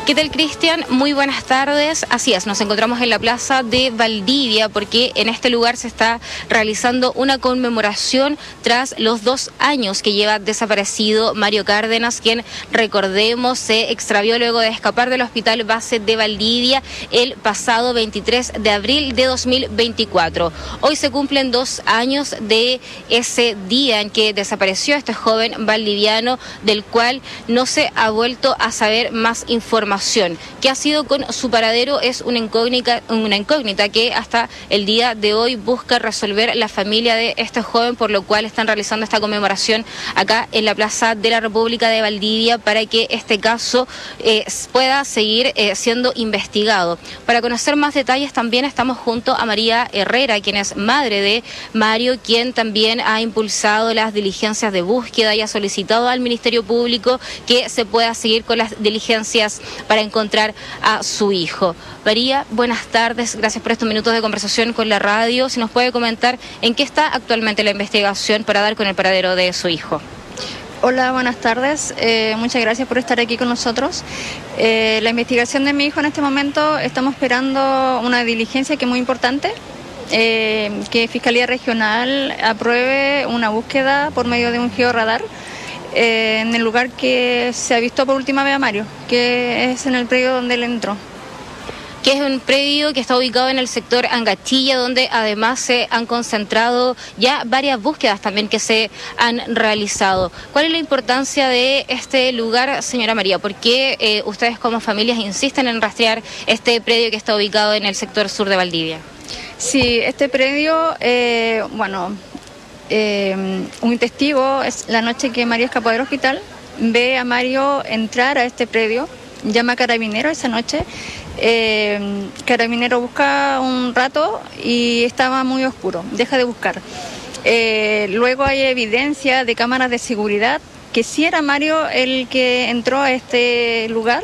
¿Qué tal, Cristian? Muy buenas tardes. Así es, nos encontramos en la plaza de Valdivia porque en este lugar se está realizando una conmemoración tras los dos años que lleva desaparecido Mario Cárdenas, quien, recordemos, se extravió luego de escapar del hospital base de Valdivia el pasado veintitrés de abril de dos mil veinticuatro. Hoy se cumplen dos años de ese día en que desapareció este joven valdiviano, del cual no se ha vuelto a saber más información. ¿Qué ha sido con su paradero? Es una incógnita, una incógnita que hasta el día de hoy busca resolver la familia de este joven, por lo cual están realizando esta conmemoración acá en la Plaza de la República de Valdivia para que este caso eh, pueda seguir eh, siendo investigado. Para conocer más detalles también estamos junto a María Herrera, quien es madre de Mario, quien también ha impulsado las diligencias de búsqueda y ha solicitado al Ministerio Público que se pueda seguir con las diligencias para encontrar a su hijo. María, buenas tardes, gracias por estos minutos de conversación con la radio. Si nos puede comentar en qué está actualmente la investigación para dar con el paradero de su hijo. Hola, buenas tardes. Eh, muchas gracias por estar aquí con nosotros. Eh, la investigación de mi hijo en este momento, estamos esperando una diligencia que es muy importante, eh, que Fiscalía Regional apruebe una búsqueda por medio de un georradar eh, en el lugar que se ha visto por última vez a Mario, que es en el predio donde él entró. Que es un predio que está ubicado en el sector Angachilla, donde además se han concentrado ya varias búsquedas también que se han realizado. ¿Cuál es la importancia de este lugar, señora María? ¿Por qué eh, ustedes como familias insisten en rastrear este predio que está ubicado en el sector sur de Valdivia? Sí, este predio, eh, bueno, eh, un testigo, es la noche que Mario escapó del hospital, ve a Mario entrar a este predio, llama a Carabinero esa noche. Eh, Carabinero busca un rato y estaba muy oscuro, deja de buscar. Eh, luego hay evidencia de cámaras de seguridad que sí era Mario el que entró a este lugar.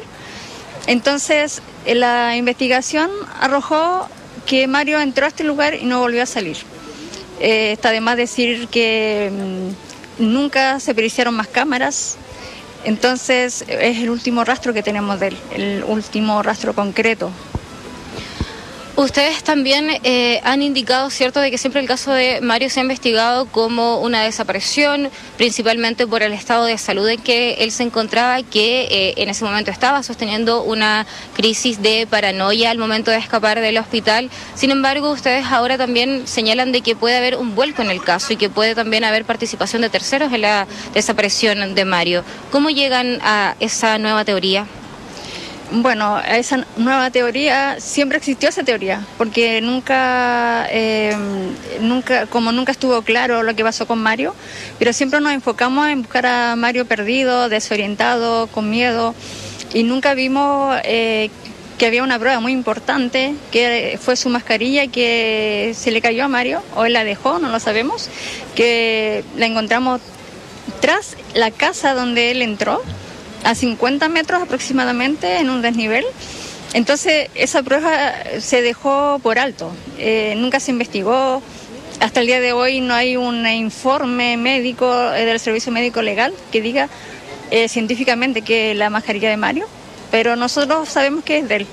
Entonces la investigación arrojó que Mario entró a este lugar y no volvió a salir. Eh, está de más decir que mmm, nunca se periciaron más cámaras. Entonces es el último rastro que tenemos de él, el último rastro concreto. Ustedes también eh, han indicado, ¿cierto?, de que siempre el caso de Mario se ha investigado como una desaparición, principalmente por el estado de salud en que él se encontraba, que eh, en ese momento estaba sosteniendo una crisis de paranoia al momento de escapar del hospital. Sin embargo, ustedes ahora también señalan de que puede haber un vuelco en el caso y que puede también haber participación de terceros en la desaparición de Mario. ¿Cómo llegan a esa nueva teoría? Bueno, esa nueva teoría, siempre existió esa teoría, porque nunca, eh, nunca, como nunca estuvo claro lo que pasó con Mario, pero siempre nos enfocamos en buscar a Mario perdido, desorientado, con miedo, y nunca vimos eh, que había una prueba muy importante, que fue su mascarilla que se le cayó a Mario, o él la dejó, no lo sabemos, que la encontramos tras la casa donde él entró, a cincuenta metros aproximadamente, en un desnivel. Entonces esa prueba se dejó por alto, eh, nunca se investigó. Hasta el día de hoy no hay un informe médico eh, del Servicio Médico Legal que diga eh, científicamente que la mascarilla de Mario, pero nosotros sabemos que es de él.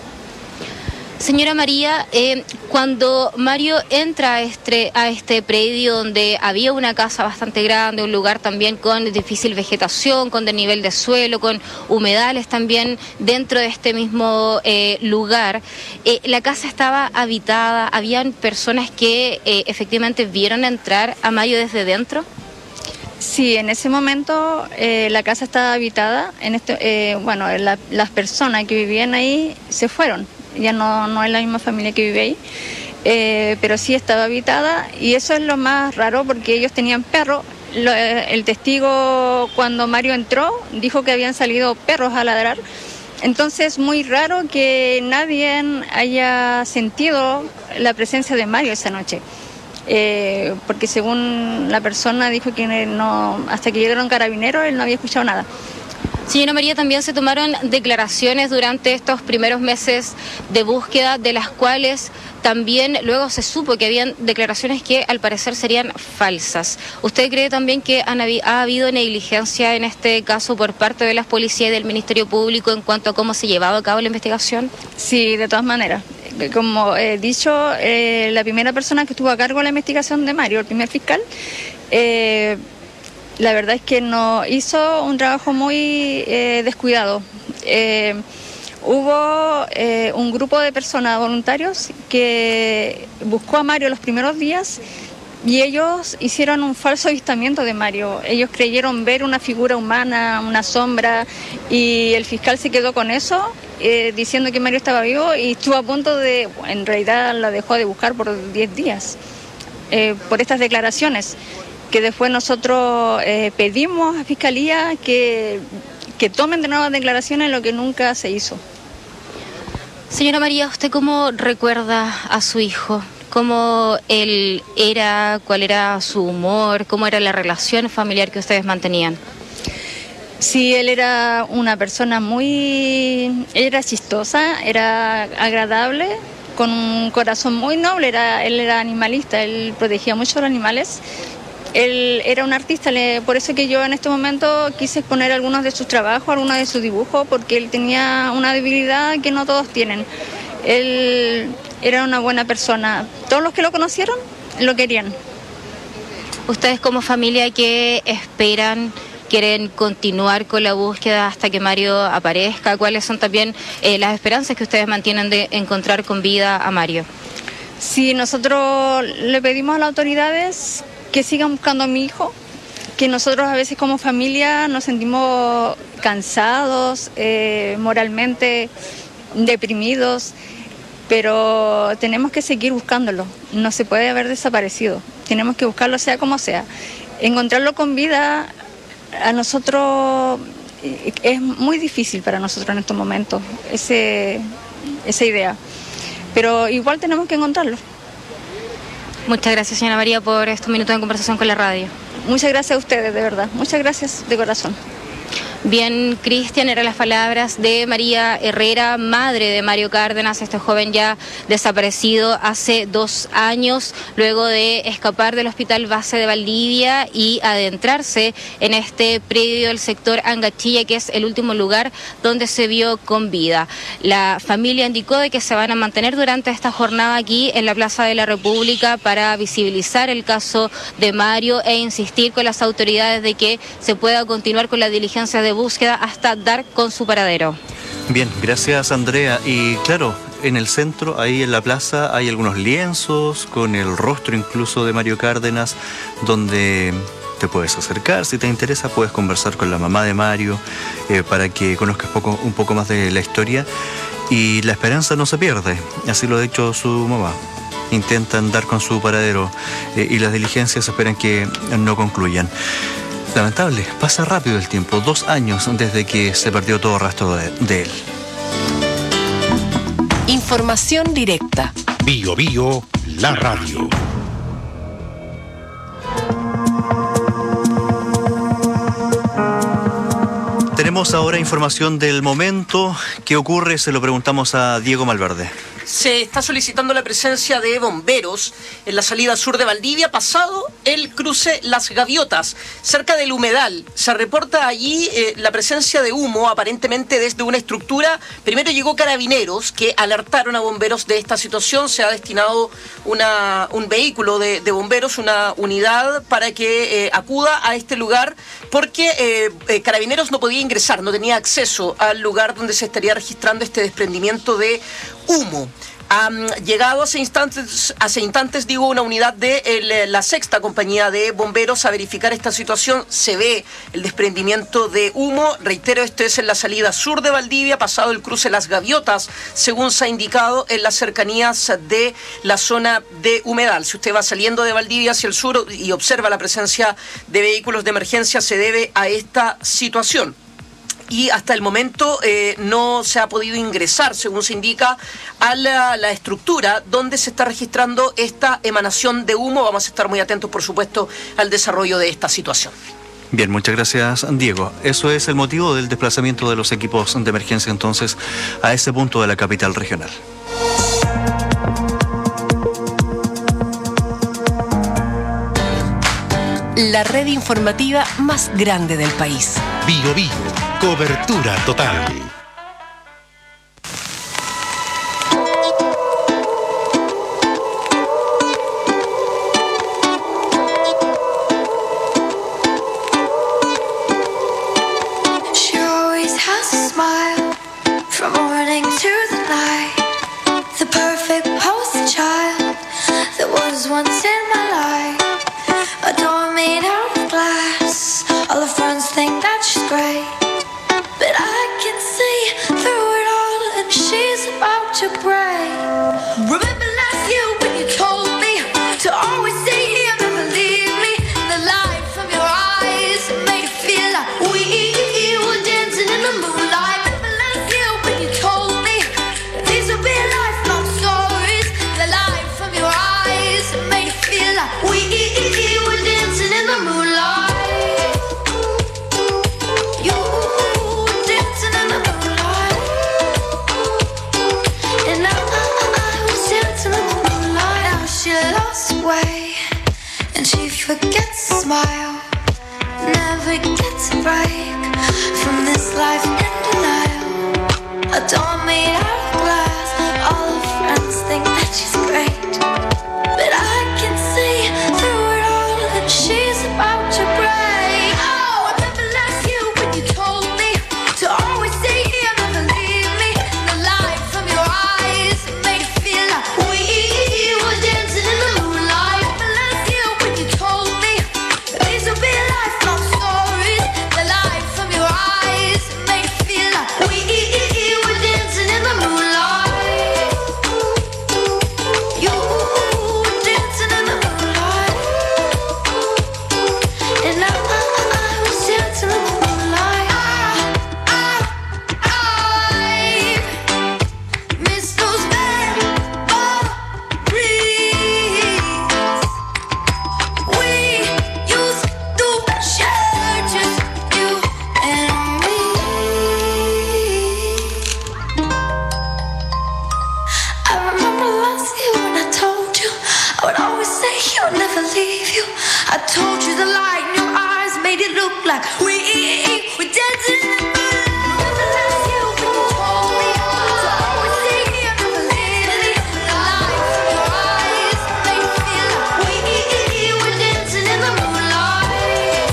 Señora María, eh, cuando Mario entra a este, a este predio donde había una casa bastante grande, un lugar también con difícil vegetación, con desnivel de suelo, con humedales también dentro de este mismo eh, lugar, eh, la casa estaba habitada, ¿habían personas que eh, efectivamente vieron entrar a Mario desde dentro? Sí, en ese momento eh, la casa estaba habitada, en este, eh, bueno, la, las personas que vivían ahí se fueron. Ya no, no es la misma familia que vive ahí, eh, pero sí estaba habitada, y eso es lo más raro porque ellos tenían perros. Lo, el testigo cuando Mario entró dijo que habían salido perros a ladrar, entonces muy raro que nadie haya sentido la presencia de Mario esa noche, eh, porque según la persona dijo que no, hasta que llegaron carabineros él no había escuchado nada. Señora María, también se tomaron declaraciones durante estos primeros meses de búsqueda, de las cuales también luego se supo que habían declaraciones que al parecer serían falsas. ¿Usted cree también que han habi- ha habido negligencia en este caso por parte de las policías y del Ministerio Público en cuanto a cómo se llevaba a cabo la investigación? Sí, de todas maneras. Como he dicho, eh, la primera persona que estuvo a cargo de la investigación de Mario, el primer fiscal, eh, la verdad es que no hizo un trabajo muy eh, descuidado. Eh, hubo eh, un grupo de personas voluntarios que buscó a Mario los primeros días y ellos hicieron un falso avistamiento de Mario. Ellos creyeron ver una figura humana, una sombra, y el fiscal se quedó con eso, eh, diciendo que Mario estaba vivo, y estuvo a punto de, en realidad la dejó de buscar por diez días, eh, por estas declaraciones, que después nosotros eh, pedimos a Fiscalía que, que tomen de nuevo declaraciones, lo que nunca se hizo. Señora María, ¿usted cómo recuerda a su hijo? ¿Cómo él era? ¿Cuál era su humor? ¿Cómo era la relación familiar que ustedes mantenían? Sí, él era una persona muy... era chistosa, era agradable, con un corazón muy noble, era, él era animalista, él protegía mucho a los animales. Él era un artista, le, por eso que yo en este momento quise exponer algunos de sus trabajos, algunos de sus dibujos, porque él tenía una debilidad que no todos tienen. Él era una buena persona. Todos los que lo conocieron lo querían. ¿Ustedes como familia qué esperan? ¿Quieren continuar con la búsqueda hasta que Mario aparezca? ¿Cuáles son también eh, las esperanzas que ustedes mantienen de encontrar con vida a Mario? Sí, nosotros le pedimos a las autoridades que sigan buscando a mi hijo, que nosotros a veces como familia nos sentimos cansados, eh, moralmente deprimidos, pero tenemos que seguir buscándolo, no se puede haber desaparecido, tenemos que buscarlo sea como sea. Encontrarlo con vida a nosotros es muy difícil para nosotros en estos momentos, ese, esa idea, pero igual tenemos que encontrarlo. Muchas gracias, señora María, por estos minutos de conversación con la radio. Muchas gracias a ustedes, de verdad. Muchas gracias de corazón. Bien, Cristian, eran las palabras de María Herrera, madre de Mario Cárdenas, este joven ya desaparecido hace dos años, luego de escapar del hospital base de Valdivia y adentrarse en este predio del sector Angachilla, que es el último lugar donde se vio con vida. La familia indicó de que se van a mantener durante esta jornada aquí en la Plaza de la República para visibilizar el caso de Mario e insistir con las autoridades de que se pueda continuar con la diligencia de búsqueda hasta dar con su paradero. Bien, gracias Andrea. Y claro, en el centro, ahí en la plaza, hay algunos lienzos con el rostro incluso de Mario Cárdenas, donde te puedes acercar, si te interesa puedes conversar con la mamá de Mario eh, para que conozcas poco, un poco más de la historia, y la esperanza no se pierde, así lo ha dicho su mamá. Intentan dar con su paradero eh, y las diligencias esperan que no concluyan. Lamentable, pasa rápido el tiempo, dos años desde que se perdió todo rastro de, de él. Información directa. Bio Bio, la radio. Tenemos ahora información del momento. ¿Qué ocurre? Se lo preguntamos a Diego Malverde. Se está solicitando la presencia de bomberos en la salida sur de Valdivia, pasado el cruce Las Gaviotas, cerca del humedal. Se reporta allí eh, la presencia de humo, aparentemente desde una estructura. Primero llegó Carabineros, que alertaron a bomberos de esta situación. Se ha destinado una, un vehículo de, de bomberos, una unidad, para que eh, acuda a este lugar, porque eh, eh, Carabineros no podía ingresar, no tenía acceso al lugar donde se estaría registrando este desprendimiento de humo. Han llegado hace instantes, hace instantes digo, una unidad de el, la sexta compañía de bomberos a verificar esta situación. Se ve el desprendimiento de humo. Reitero, esto es en la salida sur de Valdivia, pasado el cruce Las Gaviotas, según se ha indicado, en las cercanías de la zona de humedal. Si usted va saliendo de Valdivia hacia el sur y observa la presencia de vehículos de emergencia, se debe a esta situación. Y hasta el momento eh, no se ha podido ingresar, según se indica, a la, la estructura donde se está registrando esta emanación de humo. Vamos a estar muy atentos, por supuesto, al desarrollo de esta situación. Bien, muchas gracias, Diego. Eso es el motivo del desplazamiento de los equipos de emergencia entonces a ese punto de la capital regional. La red informativa más grande del país. Bio Bio, cobertura total. She always has a smile from morning to the night. The perfect poster child that was once in my life. A door made out of glass. All her friends think that she's great, but I can see through it all, and she's about to break. Remember last year when you told me to always stay here, never leave me. The light from your eyes made it feel like we were dancing in the moonlight. Remember last year when you told me these would be lifelong stories. The light from your eyes made it feel like we were dancing in the moonlight. You were dancing in the moonlight, and I, I was dancing in the moonlight. Now she lost way, and she forgets to smile. Never gets a break from this life in denial. A door made out of glass. All her friends think that she's great, but I can see through it all, and she's about to break. Oh, remember last year when you told me to always stay here, never leave me. The light from your eyes made it feel like we were dancing in the moonlight. Remember last year when you told me these would be lifelong stories. The light from your eyes made it feel like we were dancing in the moonlight. You were dancing in the moonlight, and I, I was dancing in the moonlight. I, I, I miss those memories. We used to share just you and me. I remember last year when I told you I would always say here, never leave you. I told you the light in your eyes made it look like we were dancing in the moonlight. Remember last year when you told me to always stay here, never leave me. The light from your eyes made it feel like we were dancing in the moonlight.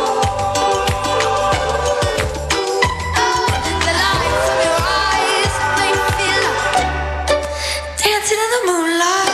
Oh, the light from your eyes made it feel like dancing in the moonlight.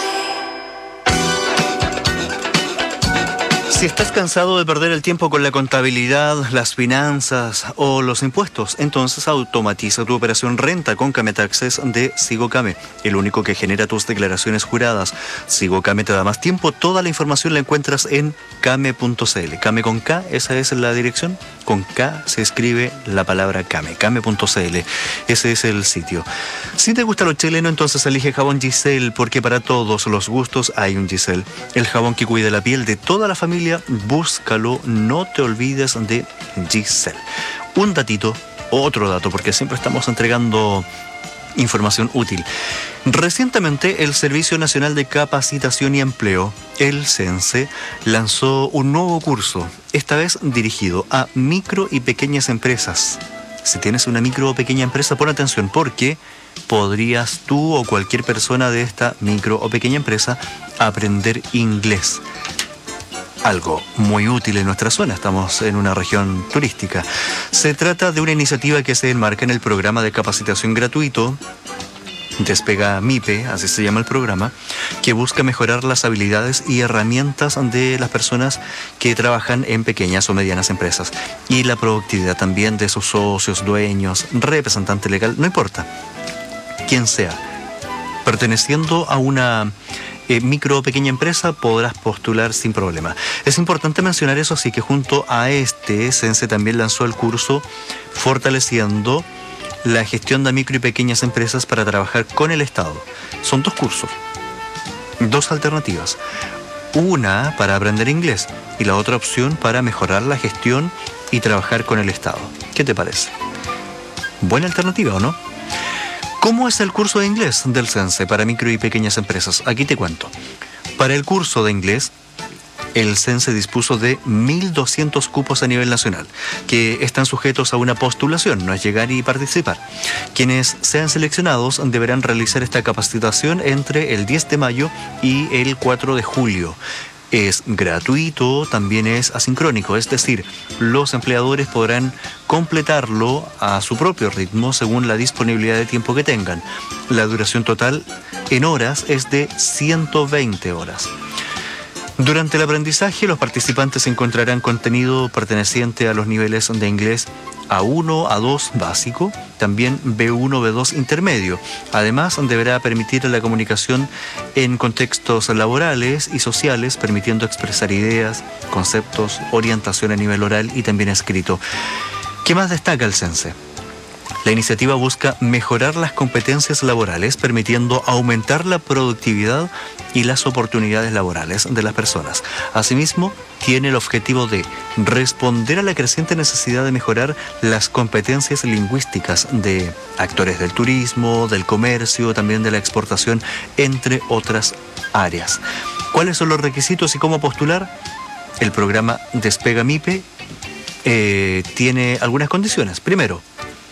Si estás cansado de perder el tiempo con la contabilidad, las finanzas o los impuestos, entonces automatiza tu operación renta con Came Taxes de Sigocame, el único que genera tus declaraciones juradas. Sigocame te da más tiempo, toda la información la encuentras en came punto cl. Came con K, esa es la dirección. Con K se escribe la palabra Came, came punto cl. Ese es el sitio. Si te gusta lo chileno, entonces elige jabón Giselle, porque para todos los gustos hay un Giselle. El jabón que cuida la piel de toda la familia, búscalo, no te olvides de Giselle. Un datito, otro dato, porque siempre estamos entregando información útil. Recientemente, el Servicio Nacional de Capacitación y Empleo, el CENSE, lanzó un nuevo curso, esta vez dirigido a micro y pequeñas empresas. Si tienes una micro o pequeña empresa, pon atención, porque podrías tú o cualquier persona de esta micro o pequeña empresa aprender inglés. Algo muy útil en nuestra zona, estamos en una región turística. Se trata de una iniciativa que se enmarca en el programa de capacitación gratuito Despega MIPE, así se llama el programa, que busca mejorar las habilidades y herramientas de las personas que trabajan en pequeñas o medianas empresas y la productividad también de sus socios, dueños, representante legal, no importa quién sea. Perteneciendo a una eh, micro o pequeña empresa podrás postular sin problema. Es importante mencionar eso, así que junto a este, CENSE también lanzó el curso Fortaleciendo la gestión de micro y pequeñas empresas para trabajar con el Estado. Son dos cursos, dos alternativas. Una para aprender inglés y la otra opción para mejorar la gestión y trabajar con el Estado. ¿Qué te parece? Buena alternativa, ¿o no? ¿Cómo es el curso de inglés del Sense para micro y pequeñas empresas? Aquí te cuento. Para el curso de inglés, el Sense dispuso de mil doscientos cupos a nivel nacional, que están sujetos a una postulación, no es llegar y participar. Quienes sean seleccionados deberán realizar esta capacitación entre el diez de mayo y el cuatro de julio. Es gratuito, también es asincrónico, es decir, los empleadores podrán completarlo a su propio ritmo según la disponibilidad de tiempo que tengan. La duración total en horas es de ciento veinte horas. Durante el aprendizaje, los participantes encontrarán contenido perteneciente a los niveles de inglés A uno, A dos básico, también B uno, B dos intermedio. Además, deberá permitir la comunicación en contextos laborales y sociales, permitiendo expresar ideas, conceptos, orientación a nivel oral y también escrito. ¿Qué más destaca el Sense? La iniciativa busca mejorar las competencias laborales, permitiendo aumentar la productividad y las oportunidades laborales de las personas. Asimismo, tiene el objetivo de responder a la creciente necesidad de mejorar las competencias lingüísticas de actores del turismo, del comercio, también de la exportación, entre otras áreas. ¿Cuáles son los requisitos y cómo postular? El programa Despega MIPE eh, tiene algunas condiciones. Primero,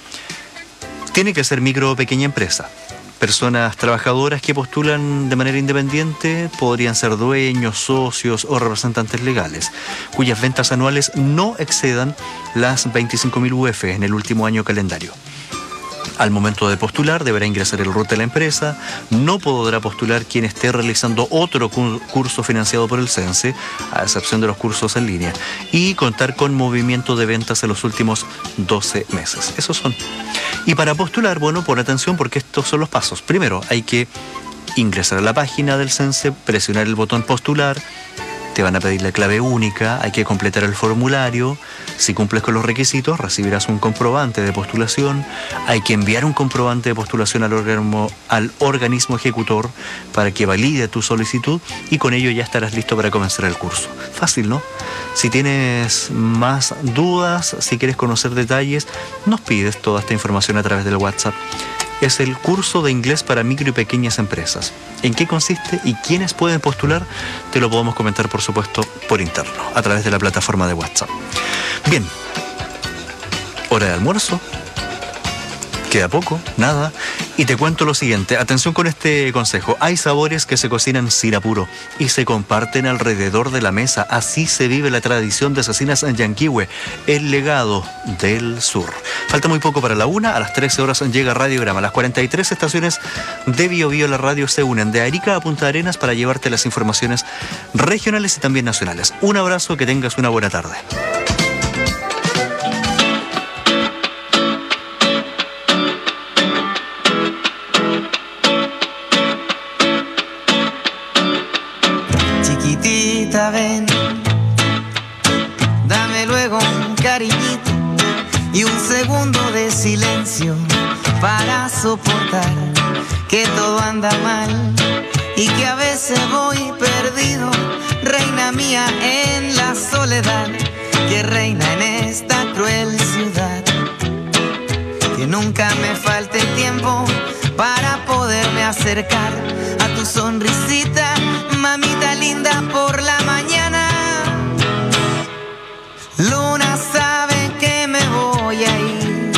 tiene que ser micro o pequeña empresa. Personas trabajadoras que postulan de manera independiente podrían ser dueños, socios o representantes legales, cuyas ventas anuales no excedan las veinticinco mil U F en el último año calendario. Al momento de postular deberá ingresar el R U T de la empresa, no podrá postular quien esté realizando otro curso financiado por el Sense, a excepción de los cursos en línea, y contar con movimiento de ventas en los últimos doce meses. Esos son. Y para postular, bueno, pon atención porque estos son los pasos. Primero, hay que ingresar a la página del Sense, presionar el botón postular, te van a pedir la clave única, hay que completar el formulario. Si cumples con los requisitos, recibirás un comprobante de postulación. Hay que enviar un comprobante de postulación al organismo, al organismo ejecutor para que valide tu solicitud y con ello ya estarás listo para comenzar el curso. Fácil, ¿no? Si tienes más dudas, si quieres conocer detalles, nos pides toda esta información a través del WhatsApp. Es el curso de inglés para micro y pequeñas empresas. ¿En qué consiste y quiénes pueden postular? Te lo podemos comentar, por supuesto, por interno, a través de la plataforma de WhatsApp. Bien, hora de almuerzo. Queda poco, nada. Y te cuento lo siguiente, atención con este consejo. Hay sabores que se cocinan sin apuro y se comparten alrededor de la mesa. Así se vive la tradición de Cecinas Yanquihue, el legado del sur. Falta muy poco para la una, a las trece horas llega Radiograma. Las cuarenta y tres estaciones de Bio Bio la radio se unen de Arica a Punta Arenas para llevarte las informaciones regionales y también nacionales. Un abrazo, que tengas una buena tarde. Ven, dame luego un cariñito y un segundo de silencio para soportar que todo anda mal y que a veces voy perdido, reina mía, en la soledad que reina en esta cruel ciudad. Que nunca me falte tiempo para poderme acercar a tu sonrisita, mamita linda, por la mañana. Luna sabe que me voy a ir.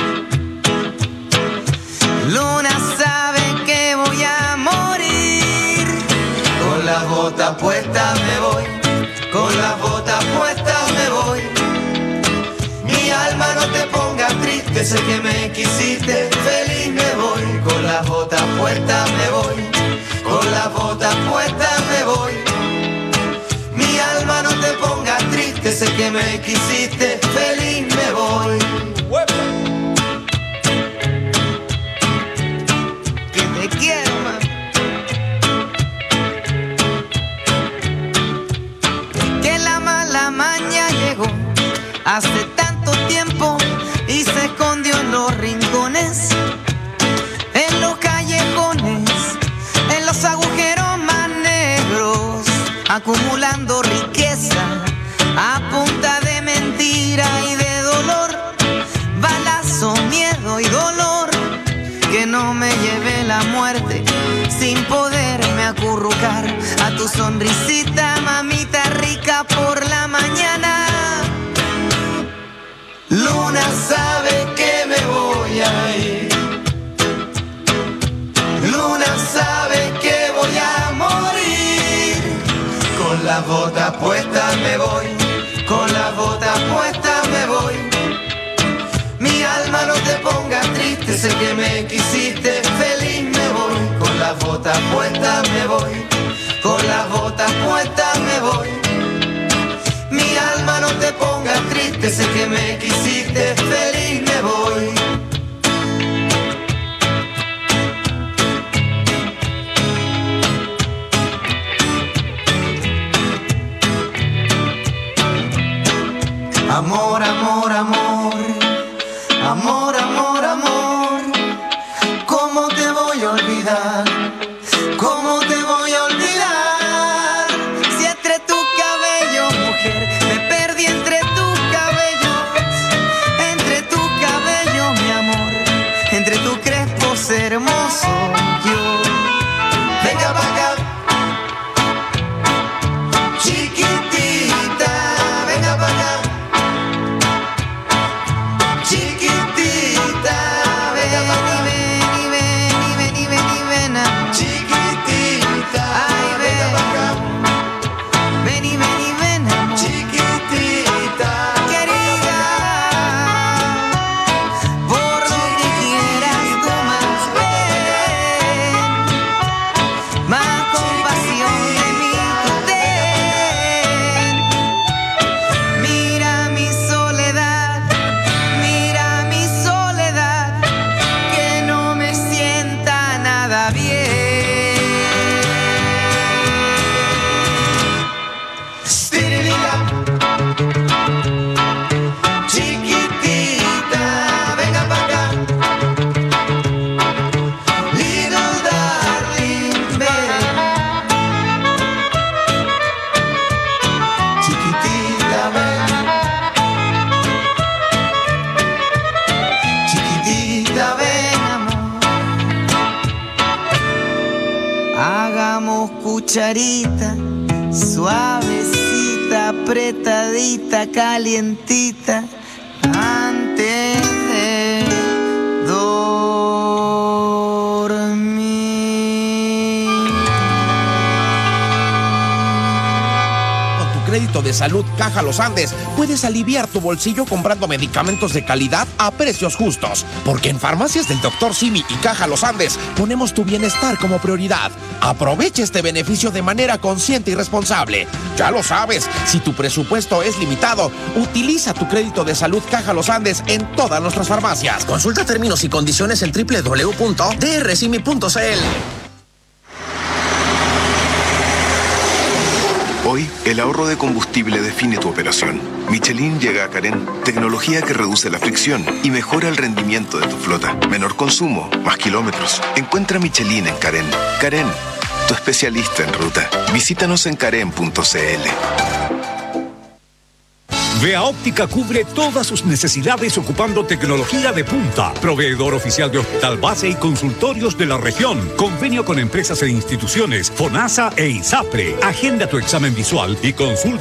Luna sabe que voy a morir. Con las botas puestas me voy. Con las botas puestas me voy. Mi alma, no te pongas triste, sé que me quisiste, feliz me voy. Con las botas puestas me voy. Con las botas puestas me voy. Mi alma, no te pongas triste, sé que me quisiste, feliz me voy. Que te quiero, man. Que la mala maña llegó hace tanto tiempo y se escondió en los rincones, en los callejones, en los agujeros más negros, acumulando no me lleve la muerte sin poderme acurrucar a tu sonrisita, mamita rica por la mañana. Luna sabe que me voy a ir. Luna sabe que voy a morir. Con las botas puestas me voy. Con las botas puestas me voy. Mi alma no te pongas triste, sé que me quisiste, feliz me voy. Con las botas puestas me voy. Con las botas puestas me voy. Mi alma no te pongas triste, sé que me quisiste, feliz me voy. Amor, amor, amor, amor, amor, amor, ¿cómo te voy a olvidar? ¿Cómo te voy a olvidar? Si entre tu cabello, mujer, me perdí entre tus cabellos, entre tu cabello, mi amor, entre tus crespos hermosos, yo. Venga pa' acá, chiquitita, venga pa' acá. Cucharita, suavecita, apretadita, calientita, antes de dormir. Con tu crédito de salud Caja Los Andes puedes aliviar tu bolsillo comprando medicamentos de calidad a precios justos. Porque en Farmacias del doctor Simi y Caja Los Andes ponemos tu bienestar como prioridad. Aprovecha este beneficio de manera consciente y responsable. Ya lo sabes, si tu presupuesto es limitado, utiliza tu crédito de salud Caja Los Andes en todas nuestras farmacias. Consulta términos y condiciones en doble u doble u doble u punto d r simi punto c l. Hoy, el ahorro de combustible define tu operación. Michelin llega a Carén, tecnología que reduce la fricción y mejora el rendimiento de tu flota. Menor consumo, más kilómetros. Encuentra Michelin en Carén. Carén, tu especialista en ruta. Visítanos en carén punto c l. Vea Óptica cubre todas sus necesidades ocupando tecnología de punta. Proveedor oficial de hospital base y consultorios de la región. Convenio con empresas e instituciones, FONASA e ISAPRE. Agenda tu examen visual y consulta